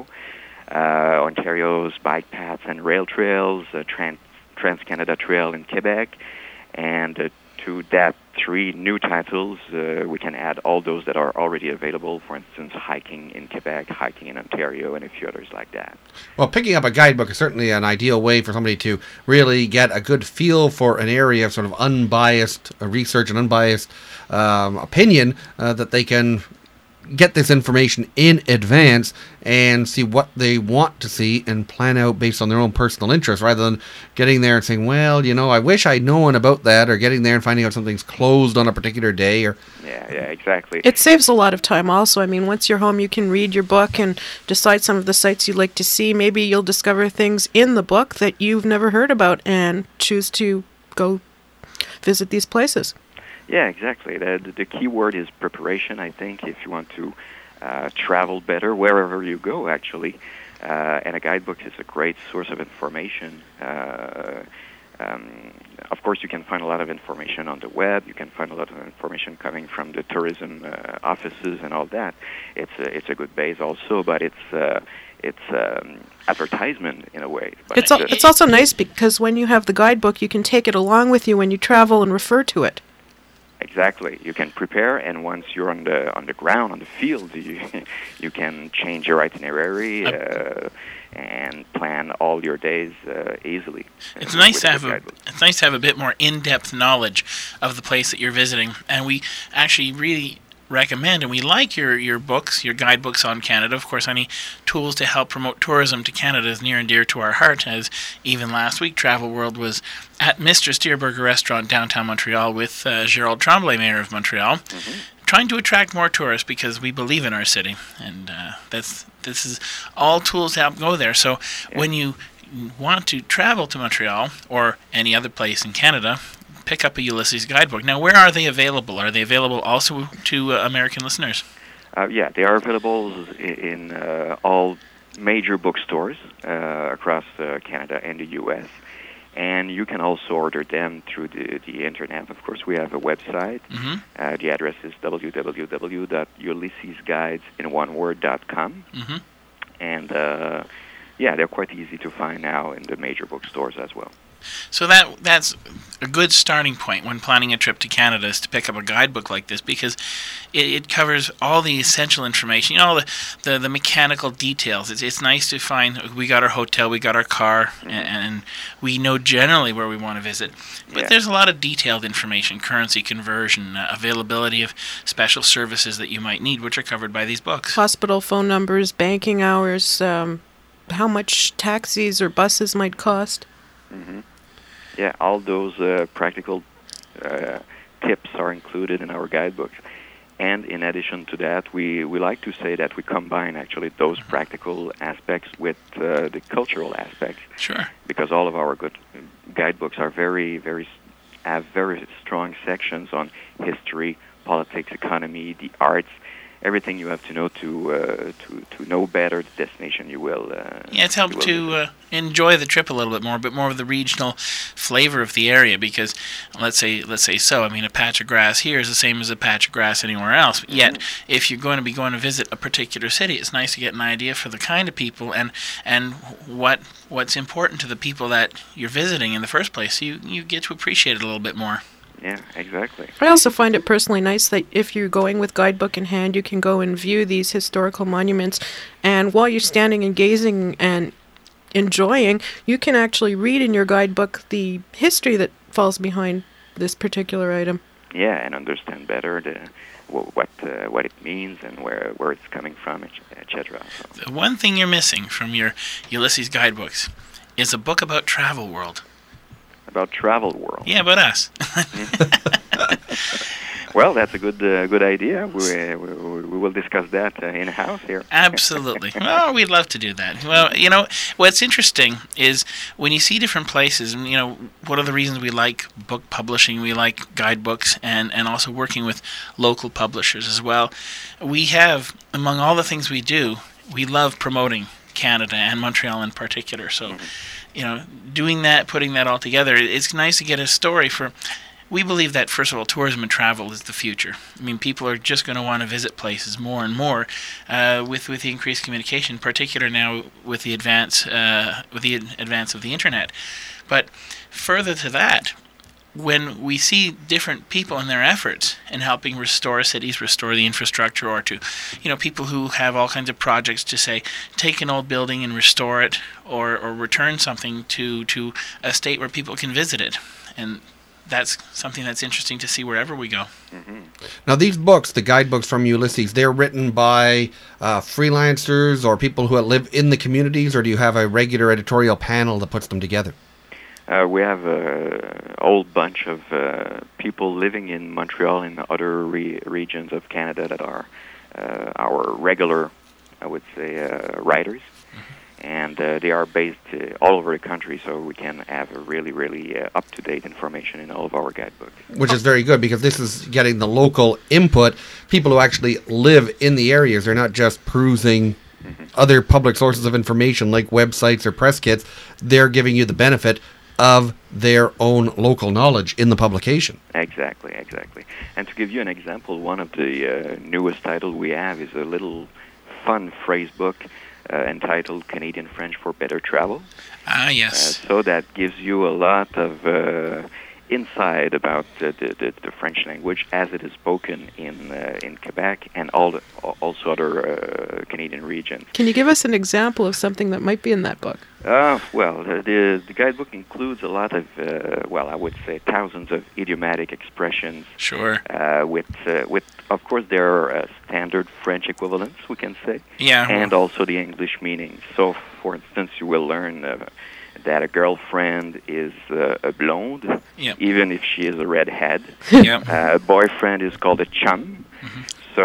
Uh, Ontario's bike paths and rail trails, uh, Trans Trans-Canada Trail in Quebec, and uh, to that three new titles, uh, we can add all those that are already available, for instance, hiking in Quebec, hiking in Ontario, and a few others like that. Well, picking up a guidebook is certainly an ideal way for somebody to really get a good feel for an area of sort of unbiased uh, research and unbiased um, opinion uh, that they can get this information in advance and see what they want to see and plan out based on their own personal interest, rather than getting there and saying, well, you know, I wish I'd known about that, or getting there and finding out something's closed on a particular day. Or yeah, yeah, exactly. It saves a lot of time also. I mean, once you're home, you can read your book and decide some of the sites you'd like to see. Maybe you'll discover things in the book that you've never heard about and choose to go visit these places. Yeah, exactly. The, the, the key word is preparation, I think, if you want to uh, travel better wherever you go, actually. Uh, and a guidebook is a great source of information. Uh, um, of course, you can find a lot of information on the web. You can find a lot of information coming from the tourism uh, offices and all that. It's a, it's a good base also, but it's uh, it's um, advertisement in a way. But it's, al- it's also nice because when you have the guidebook, you can take it along with you when you travel and refer to it. Exactly. You can prepare, and once you're on the on the ground, on the field, you you can change your itinerary uh, and plan all your days uh, easily. It's nice to have a it's nice to have a bit more in-depth knowledge of the place that you're visiting, and we actually really recommend, and we like your, your books, your guidebooks on Canada. Of course, any tools to help promote tourism to Canada is near and dear to our heart, as even last week Travel World was at Mister Stierberger Restaurant downtown Montreal with uh, Gérald Tremblay, Mayor of Montreal, mm-hmm. trying to attract more tourists because we believe in our city, and uh, that's this is all tools to help go there. So yeah. when you want to travel to Montreal or any other place in Canada, pick up a Ulysses guidebook. Now, where are they available? Are they available also to uh, American listeners? Uh, yeah, they are available in, in uh, all major bookstores uh, across uh, Canada and the U S, and you can also order them through the, the internet. Of course, we have a website. Mm-hmm. Uh, the address is w w w dot ulysses guides in one word dot com, mm-hmm. and uh, yeah, they're quite easy to find now in the major bookstores as well. So that that's a good starting point when planning a trip to Canada, is to pick up a guidebook like this, because it, it covers all the essential information, you know, the the, the mechanical details. It's it's nice to find we got our hotel, we got our car, and, and we know generally where we want to visit. But Yeah. there's a lot of detailed information, currency conversion, uh, availability of special services that you might need, which are covered by these books. Hospital phone numbers, banking hours, um, how much taxis or buses might cost. hmm Yeah, all those uh, practical uh, tips are included in our guidebooks. And in addition to that, we, we like to say that we combine actually those practical aspects with uh, the cultural aspects. Sure. Because all of our good guidebooks are very, very have very strong sections on history, politics, economy, the arts, everything you have to know to uh, to to know better the destination you will. Uh, Yeah, it's helped to uh, enjoy the trip a little bit more, but more of the regional flavor of the area. Because let's say, let's say so. I mean, a patch of grass here is the same as a patch of grass anywhere else. But yet, if you're going to be going to visit a particular city, it's nice to get an idea for the kind of people and and what what's important to the people that you're visiting in the first place. So you you get to appreciate it a little bit more. Yeah, exactly. I also find it personally nice that if you're going with guidebook in hand, you can go and view these historical monuments, and while you're standing and gazing and enjoying, you can actually read in your guidebook the history that falls behind this particular item. Yeah, and understand better the wh- what uh, what it means and where where it's coming from, et cetera. So. The one thing you're missing from your Ulysses guidebooks is a book about Travel World. About Travel World. Yeah, about us. Well, that's a good uh, good idea. We, we we will discuss that uh, in house here. Absolutely. Well, we'd love to do that. Well, you know, what's interesting is when you see different places, and you know, one of the reasons we like book publishing, we like guidebooks, and, and also working with local publishers as well. We have, among all the things we do, we love promoting Canada and Montreal in particular. So, you know, doing that, putting that all together, it's nice to get a story for. We believe that, first of all, tourism and travel is the future. I mean, people are just going to want to visit places more and more uh, with with the increased communication, particularly now with the advance uh, with the advance of the internet. But further to that, when we see different people in their efforts in helping restore cities, restore the infrastructure, or to, you know, people who have all kinds of projects to say, take an old building and restore it, or or return something to to a state where people can visit it, and that's something that's interesting to see wherever we go. Mm-hmm. Now, these books, the guidebooks from Ulysses, they're written by uh, freelancers or people who live in the communities, or do you have a regular editorial panel that puts them together? Uh, we have a whole bunch of uh, people living in Montreal and other re- regions of Canada that are uh, our regular, I would say, uh, writers. And uh, they are based uh, all over the country, so we can have a really, really uh, up-to-date information in all of our guidebooks. Which is very good, because this is getting the local input, people who actually live in the areas. They're not just perusing mm-hmm. other public sources of information like websites or press kits. They're giving you the benefit of their own local knowledge in the publication. Exactly, exactly. And to give you an example, one of the uh, newest titles we have is a little fun phrase book Uh, entitled Canadian French for Better Travel. Ah, yes. Uh, so that gives you a lot of uh, insight about uh, the, the the French language as it is spoken in uh, in Quebec and all the, also other uh, Canadian regions. Can you give us an example of something that might be in that book? Uh, well, the, the the guidebook includes a lot of, uh, well, I would say thousands of idiomatic expressions. Sure. Uh, with, uh, with, of course, there are uh, standard French equivalents, we can say. Yeah. And also the English meanings. So, for instance, you will learn uh, that a girlfriend is uh, a blonde, yep. even if she is a redhead. Yep. Uh, a boyfriend is called a chum. Mm-hmm.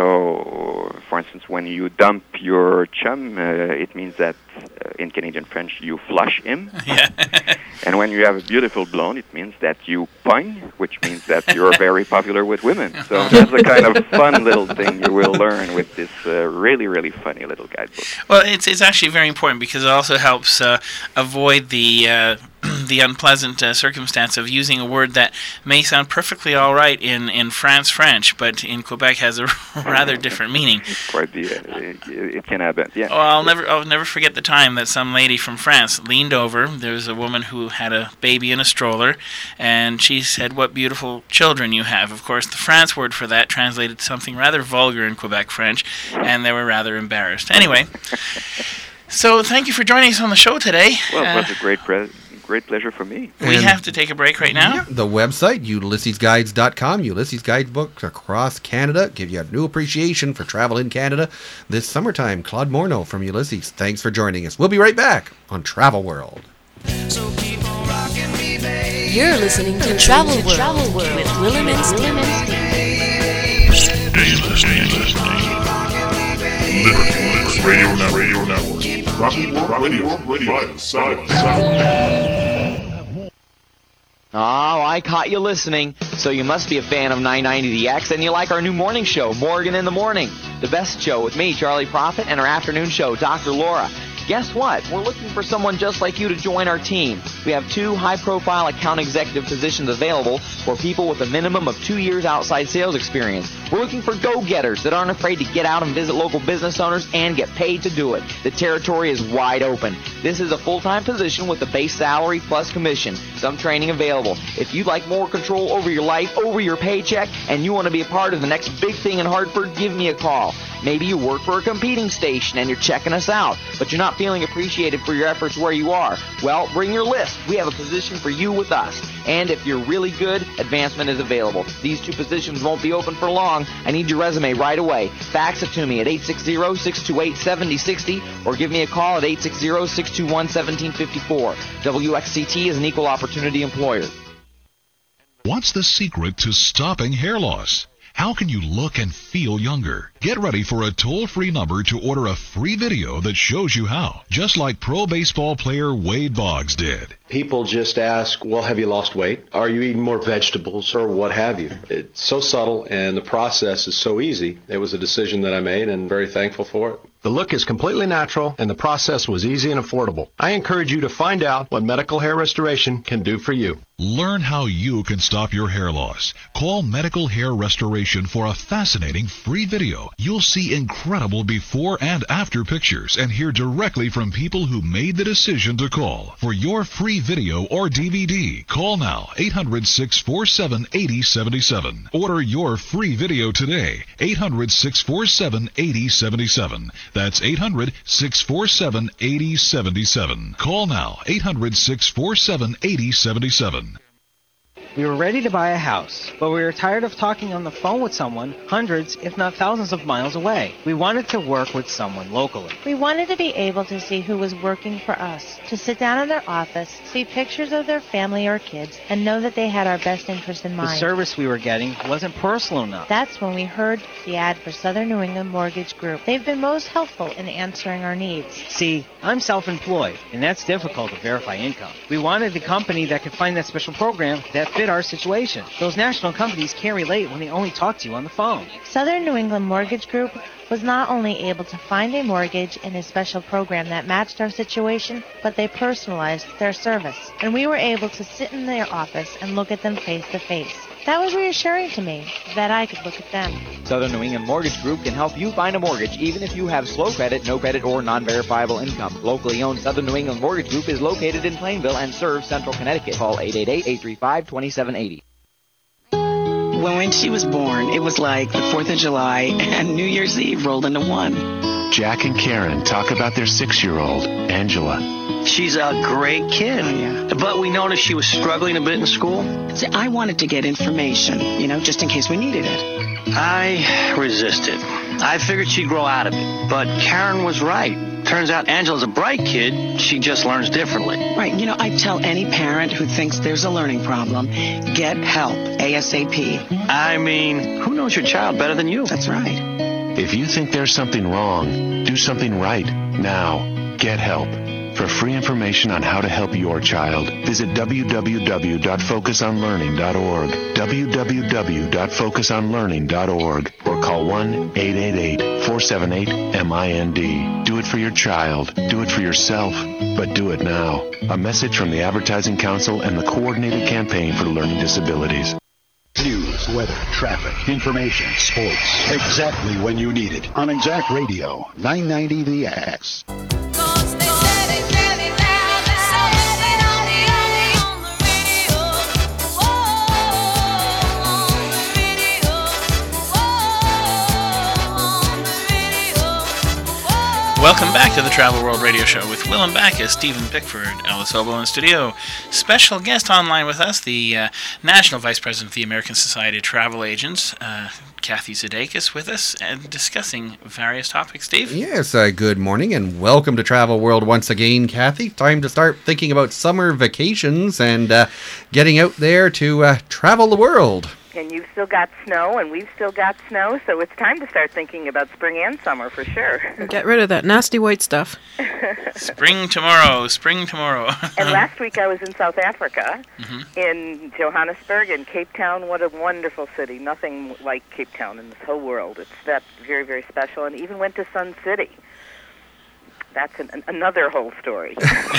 So, for instance, when you dump your chum, uh, it means that uh, in Canadian French you flush him. Yeah. And when you have a beautiful blonde, it means that you pung, which means that you're very popular with women. So that's a kind of fun little thing you will learn with this uh, really, really funny little guidebook. Well, it's it's actually very important because it also helps uh, avoid the uh, the unpleasant uh, circumstance of using a word that may sound perfectly all right in, in France French, but in Quebec has a rather different meaning. Quite the, uh, it, it can happen, yeah. Oh, I'll never, I'll never forget the time that some lady from France leaned over. There was a woman who had a baby in a stroller, and she said, "What beautiful children you have." Of course, the France word for that translated something rather vulgar in Quebec French, and they were rather embarrassed. Anyway, so thank you for joining us on the show today. Well, it was Uh, a great pre- great pleasure for me. we And- have to take a break right now. Yeah, the website, Ulysses Guides dot com, Ulysses Guidebooks across Canada, give you a new appreciation for travel in Canada this summertime. Claude Morneau from Ulysses, thanks for joining us. We'll be right back on Travel World. You're listening to Travel World, with Willem and Steve. Liberty Radio Network. Radio Network. Rocky World Radio. Radio. Oh, I caught you listening. So you must be a fan of nine ninety The X, and you like our new morning show, Morgan in the Morning. The best show with me, Charlie Prophet, and our afternoon show, Doctor Laura. Guess what? We're looking for someone just like you to join our team. We have two high-profile account executive positions available for people with a minimum of two years outside sales experience. We're looking for go-getters that aren't afraid to get out and visit local business owners and get paid to do it. The territory is wide open. This is a full-time position with a base salary plus commission. Some training available. If you'd like more control over your life, over your paycheck, and you want to be a part of the next big thing in Hartford, give me a call. Maybe you work for a competing station and you're checking us out, but you're not feeling appreciated for your efforts where you are. Well, bring your list. We have a position for you with us. And if you're really good, advancement is available. These two positions won't be open for long. I need your resume right away. Fax it to me at eight six zero, six two eight, seven zero six zero or give me a call at eight six zero, six two one, one seven five four. W X C T is an equal opportunity employer. What's the secret to stopping hair loss? How can you look and feel younger? Get ready for a toll-free number to order a free video that shows you how, just like pro baseball player Wade Boggs did. People just ask, well, have you lost weight? Are you eating more vegetables or what have you? It's so subtle and the process is so easy. It was a decision that I made and very thankful for it. The look is completely natural and the process was easy and affordable. I encourage you to find out what Medical Hair Restoration can do for you. Learn how you can stop your hair loss. Call Medical Hair Restoration for a fascinating free video. You'll see incredible before and after pictures and hear directly from people who made the decision to call. For your free video or D V D, call now, eight hundred, six four seven, eight zero seven seven. Order your free video today, eight hundred, six four seven, eight zero seven seven. That's eight hundred, six four seven, eight zero seven seven. Call now, eight hundred, six four seven, eight zero seven seven. We were ready to buy a house, but we were tired of talking on the phone with someone hundreds, if not thousands of miles away. We wanted to work with someone locally. We wanted to be able to see who was working for us, to sit down in their office, see pictures of their family or kids, and know that they had our best interest in mind. The service we were getting wasn't personal enough. That's when we heard the ad for Southern New England Mortgage Group. They've been most helpful in answering our needs. See, I'm self-employed, and that's difficult to verify income. We wanted the company that could find that special program that fit our situation. Those national companies can't relate when they only talk to you on the phone. Southern New England Mortgage Group was not only able to find a mortgage in a special program that matched our situation, but they personalized their service. And we were able to sit in their office and look at them face to face. That was reassuring to me, that I could look at them. Southern New England Mortgage Group can help you find a mortgage even if you have slow credit, no credit, or non-verifiable income. Locally owned Southern New England Mortgage Group is located in Plainville and serves Central Connecticut. Call eight eight eight, eight three five, two seven eight zero. When, when she was born, it was like the fourth of July and New Year's Eve rolled into one. Jack and Karen talk about their six-year-old, Angela. She's a great kid. Oh, yeah. But we noticed she was struggling a bit in school. See, I wanted to get information, you know, just in case we needed it. I resisted. I figured she'd grow out of it. But Karen was right. Turns out Angela's a bright kid. She just learns differently. Right. You know, I tell any parent who thinks there's a learning problem, get help ASAP. I mean, who knows your child better than you? That's right. If you think there's something wrong, do something right now. Get help. For free information on how to help your child, visit w w w dot focus on learning dot org, w w w dot focus on learning dot org, or call one eight eight eight, four seven eight, M I N D. Do it for your child. Do it for yourself. But do it now. A message from the Advertising Council and the Coordinated Campaign for Learning Disabilities. News, weather, traffic, information, sports. Exactly when you need it. On Exact Radio, nine ninety The X. Welcome back to the Travel World Radio Show with Willem Backus, Stephen Pickford, Alice Obo in studio. Special guest online with us, the uh, National Vice President of the American Society of Travel Agents, uh, Kathy Zedakis, with us and discussing various topics. Steve? Yes, uh, good morning and welcome to Travel World once again, Kathy. Time to start thinking about summer vacations and uh, getting out there to uh, travel the world. And you've still got snow, and we've still got snow, so it's time to start thinking about spring and summer for sure. Get rid of that nasty white stuff. Spring tomorrow, spring tomorrow. And last week I was in South Africa, mm-hmm. in Johannesburg and Cape Town. What a wonderful city. Nothing like Cape Town in this whole world. It's that very, very special. And even went to Sun City. That's an, an, another whole story.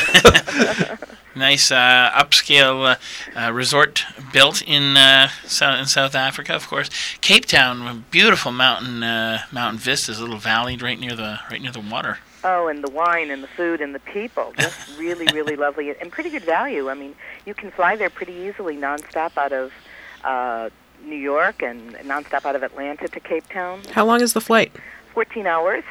Nice uh, upscale uh, uh, resort built in, uh, so- in South Africa, of course. Cape Town, beautiful mountain uh, mountain vistas, a little valley right near the right near the water. Oh, and the wine and the food and the people, just really, really lovely and pretty good value. I mean, you can fly there pretty easily, nonstop out of uh, New York and nonstop out of Atlanta to Cape Town. How long is the flight? fourteen hours.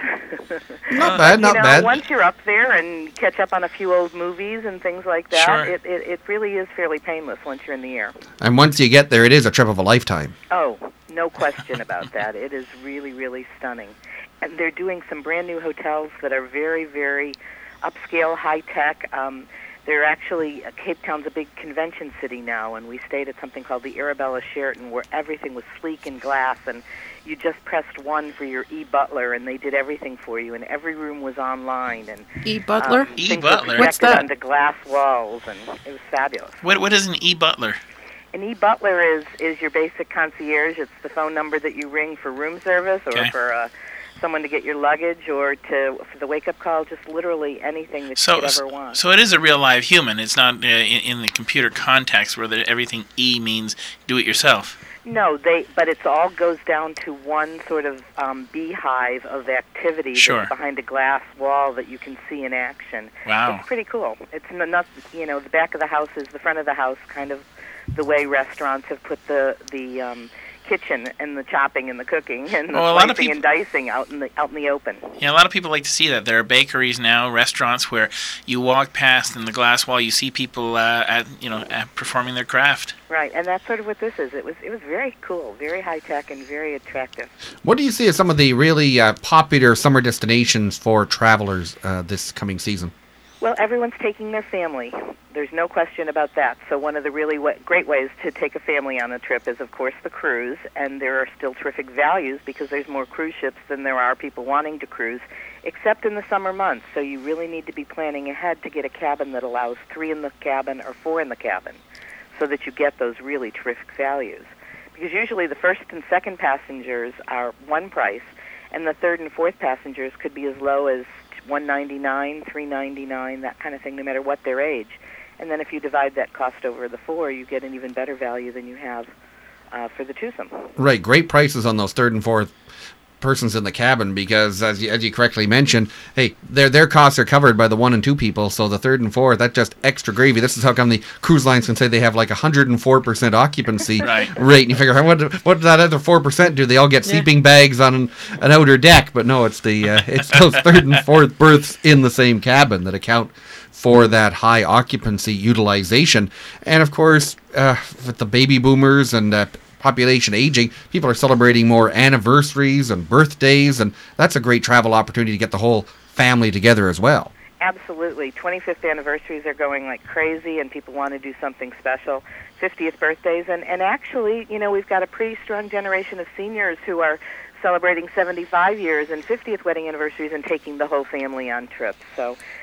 Not bad, not you know, bad. Once you're up there and catch up on a few old movies and things like that, Sure. it, it, it really is fairly painless once you're in the air. And once you get there, it is a trip of a lifetime. Oh, no question about that. It is really, really stunning. And they're doing some brand new hotels that are very, very upscale, high-tech. Um, they're actually, uh, Cape Town's a big convention city now, and we stayed at something called the Arabella Sheraton where everything was sleek and glass, and you just pressed one for your e-butler, and they did everything for you, and every room was online. And E-butler? Um, things were E-butler? projected What's that? onto glass walls, and it was fabulous. What What is an e-butler? An e-butler is, is your basic concierge. It's the phone number that you ring for room service or Okay. for uh, someone to get your luggage or to for the wake-up call, just literally anything that So, you could ever want. so it is a real live human. It's not uh, in, in the computer context where the, everything E means do it yourself. No, they. But it all goes down to one sort of um, beehive of activity Sure. that's behind a glass wall that you can see in action. Wow. It's pretty cool. It's enough. You know, the back of the house is the front of the house, kind of the way restaurants have put the the um, kitchen and the chopping and the cooking and the Well, a lot of slicing and dicing out in the out in the open. Yeah, a lot of people like to see that. There are bakeries now, restaurants where you walk past in the glass wall, you see people uh, at you know at performing their craft. Right, and that's sort of what this is. It was it was very cool, very high tech, and very attractive. What do you see as some of the really uh, popular summer destinations for travelers uh, this coming season? Well, everyone's taking their family. There's no question about that. So one of the really w- great ways to take a family on a trip is, of course, the cruise. And there are still terrific values because there's more cruise ships than there are people wanting to cruise, except in the summer months. So you really need to be planning ahead to get a cabin that allows three in the cabin or four in the cabin so that you get those really terrific values. Because usually the first and second passengers are one price, and the third and fourth passengers could be as low as one ninety-nine, three ninety-nine, that kind of thing, no matter what their age. And then if you divide that cost over the four, you get an even better value than you have uh, for the twosome. Right, great prices on those third and fourth persons in the cabin because, as you, as you correctly mentioned, hey, their their costs are covered by the one and two people, so the third and fourth, that's just extra gravy. This is how come the cruise lines can say they have like one hundred four percent occupancy Right. rate, and you figure, what what did that other four percent do? They all get sleeping bags on an, an outer deck, but no, it's the uh, it's those third and fourth berths in the same cabin that account for that high occupancy utilization. And of course, uh, with the baby boomers and uh, population aging, people are celebrating more anniversaries and birthdays, and that's a great travel opportunity to get the whole family together as well. Absolutely. twenty-fifth anniversaries are going like crazy, and people want to do something special. fiftieth birthdays, and, and actually, you know, we've got a pretty strong generation of seniors who are celebrating seventy-five years and fiftieth wedding anniversaries and taking the whole family on trips. So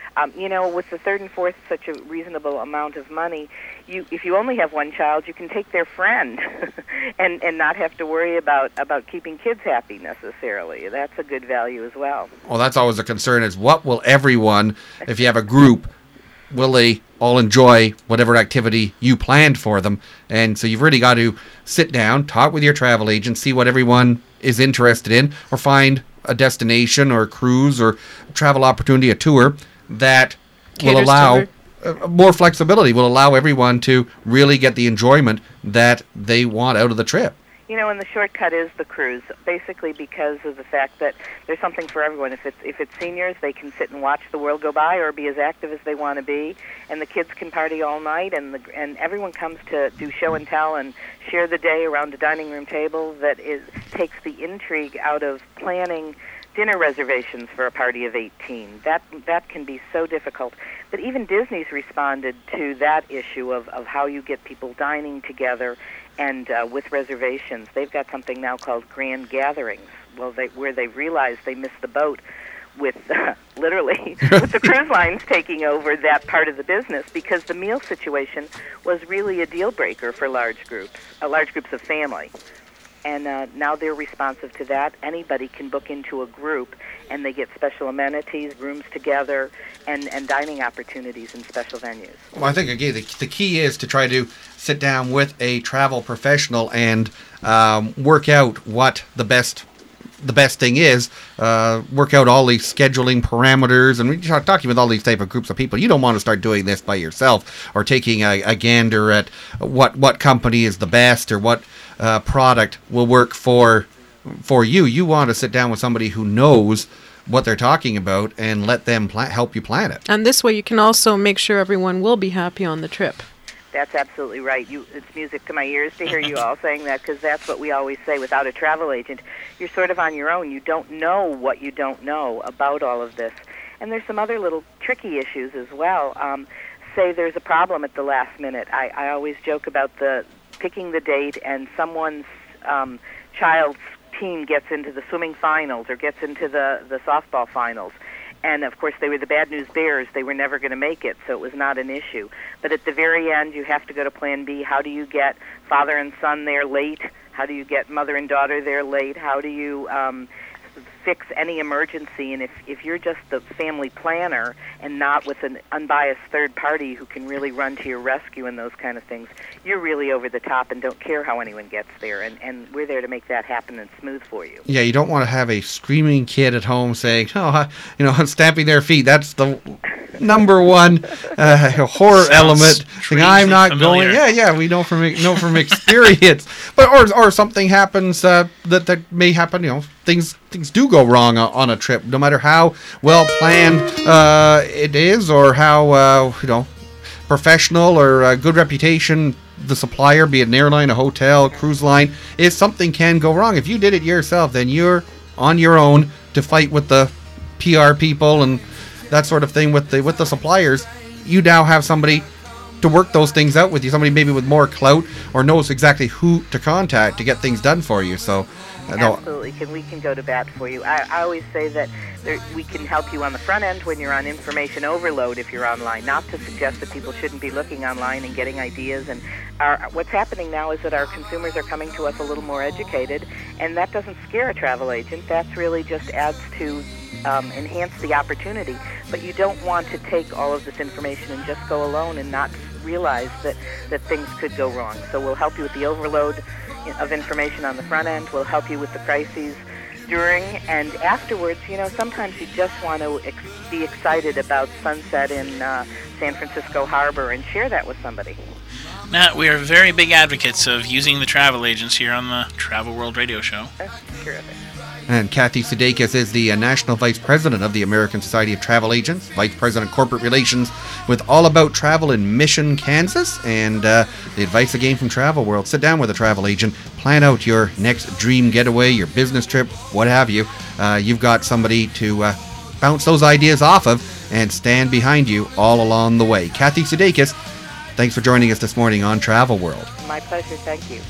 Um, you know, with the third and fourth, such a reasonable amount of money, you if you only have one child, you can take their friend and, and not have to worry about, about keeping kids happy necessarily. That's a good value as well. Well, that's always a concern is what will everyone, if you have a group, will they all enjoy whatever activity you planned for them? And so you've really got to sit down, talk with your travel agent, see what everyone is interested in, or find a destination or a cruise or travel opportunity, a tour that Caters will allow to uh, more flexibility, will allow everyone to really get the enjoyment that they want out of the trip. You know, and the shortcut is the cruise, basically because of the fact that there's something for everyone. If it's if it's seniors, they can sit and watch the world go by or be as active as they want to be, and the kids can party all night, and the and everyone comes to do show and tell and share the day around a dining room table that is takes the intrigue out of planning dinner reservations for a party of eighteen. That that can be so difficult. But even Disney's responded to that issue of, of how you get people dining together and uh, with reservations. They've got something now called Grand Gatherings, well, they, where they realized they missed the boat with, uh, literally, with the cruise lines taking over that part of the business, because the meal situation was really a deal breaker for large groups, uh, large groups of family. And uh, now they're responsive to that. Anybody can book into a group, and they get special amenities, rooms together, and, and dining opportunities in special venues. Well, I think, again, the, the key is to try to sit down with a travel professional and um, work out what the best the best thing is, uh, work out all these scheduling parameters, and we're talking with all these type of groups of people. You don't want to start doing this by yourself or taking a, a gander at what, what company is the best or what uh, product will work for for you. You want to sit down with somebody who knows what they're talking about and let them pla- help you plan it. And this way you can also make sure everyone will be happy on the trip. That's absolutely right. You, it's music to my ears to hear you all saying that, because that's what we always say. Without a travel agent, you're sort of on your own. You don't know what you don't know about all of this. And there's some other little tricky issues as well. Um, say there's a problem at the last minute. I, I always joke about the picking the date and someone's um, child's team gets into the swimming finals or gets into the, the softball finals. And, of course, they were the Bad News Bears. They were never going to make it, so it was not an issue. But at the very end, you have to go to Plan B. How do you get father and son there late? How do you get mother and daughter there late? How do you um, fix any emergency? And if, if you're just the family planner and not with an unbiased third party who can really run to your rescue and those kind of things, you're really over the top and don't care how anyone gets there. And, and we're there to make that happen and smooth for you. Yeah, you don't want to have a screaming kid at home saying, oh, I, you know, stamping their feet. That's the number one uh, horror Sounds element. Saying, I'm not familiar. going. Yeah, yeah, we know from know from experience. But or or something happens uh, that that may happen. You know, things things do go wrong on, on a trip, no matter how well planned uh, it is, or how uh, you know professional or uh, good reputation the supplier, be it an airline, a hotel, cruise line, if something can go wrong. If you did it yourself, then you're on your own to fight with the P R people and that sort of thing with the with the suppliers. You now have somebody to work those things out with you, somebody maybe with more clout or knows exactly who to contact to get things done for you. So uh, no. Absolutely, can we can go to bat for you. I, I always say that there, we can help you on the front end when you're on information overload if you're online. Not to suggest that people shouldn't be looking online and getting ideas. And our, what's happening now is that our consumers are coming to us a little more educated, and that doesn't scare a travel agent. That's really just adds to um, enhance the opportunity. But you don't want to take all of this information and just go alone and not realize that, that things could go wrong. So we'll help you with the overload of information on the front end. We'll help you with the crises during and afterwards. You know, sometimes you just want to ex- be excited about sunset in uh, San Francisco Harbor and share that with somebody. Now, we are very big advocates of using the travel agents here on the Travel World Radio Show. That's terrific. And Kathy Sudeikis is the uh, National Vice President of the American Society of Travel Agents, Vice President Corporate Relations with All About Travel in Mission, Kansas. And uh, the advice again from Travel World: sit down with a travel agent, plan out your next dream getaway, your business trip, what have you. Uh, you've got somebody to uh, bounce those ideas off of and stand behind you all along the way. Kathy Sudeikis, thanks for joining us this morning on Travel World. My pleasure, thank you.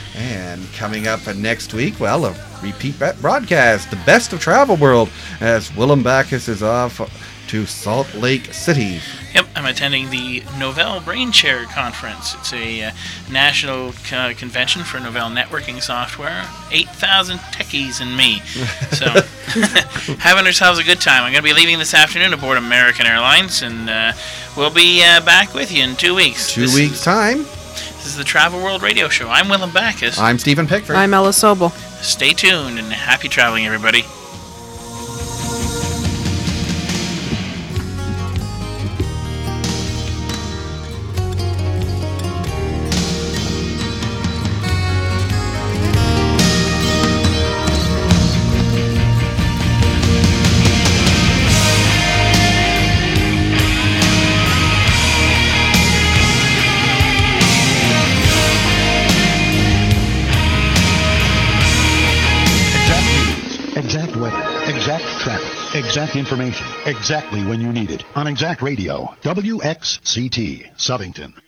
And coming up next week, well, a repeat broadcast, the best of Travel World, as Willem Backus is off to Salt Lake City. Yep, I'm attending the Novell BrainShare Conference. It's a uh, national uh, convention for Novell networking software. eight thousand techies and me. So, having ourselves a good time. I'm going to be leaving this afternoon aboard American Airlines, and uh, we'll be uh, back with you in two weeks. Two this weeks' is, time. This is the Travel World Radio Show. I'm Willem Backus. I'm Stephen Pickford. I'm Ella Sobel. Stay tuned, and happy traveling, everybody. Exact weather, exact traffic, exact information, exactly when you need it. On Exact Radio, W X C T, Southington.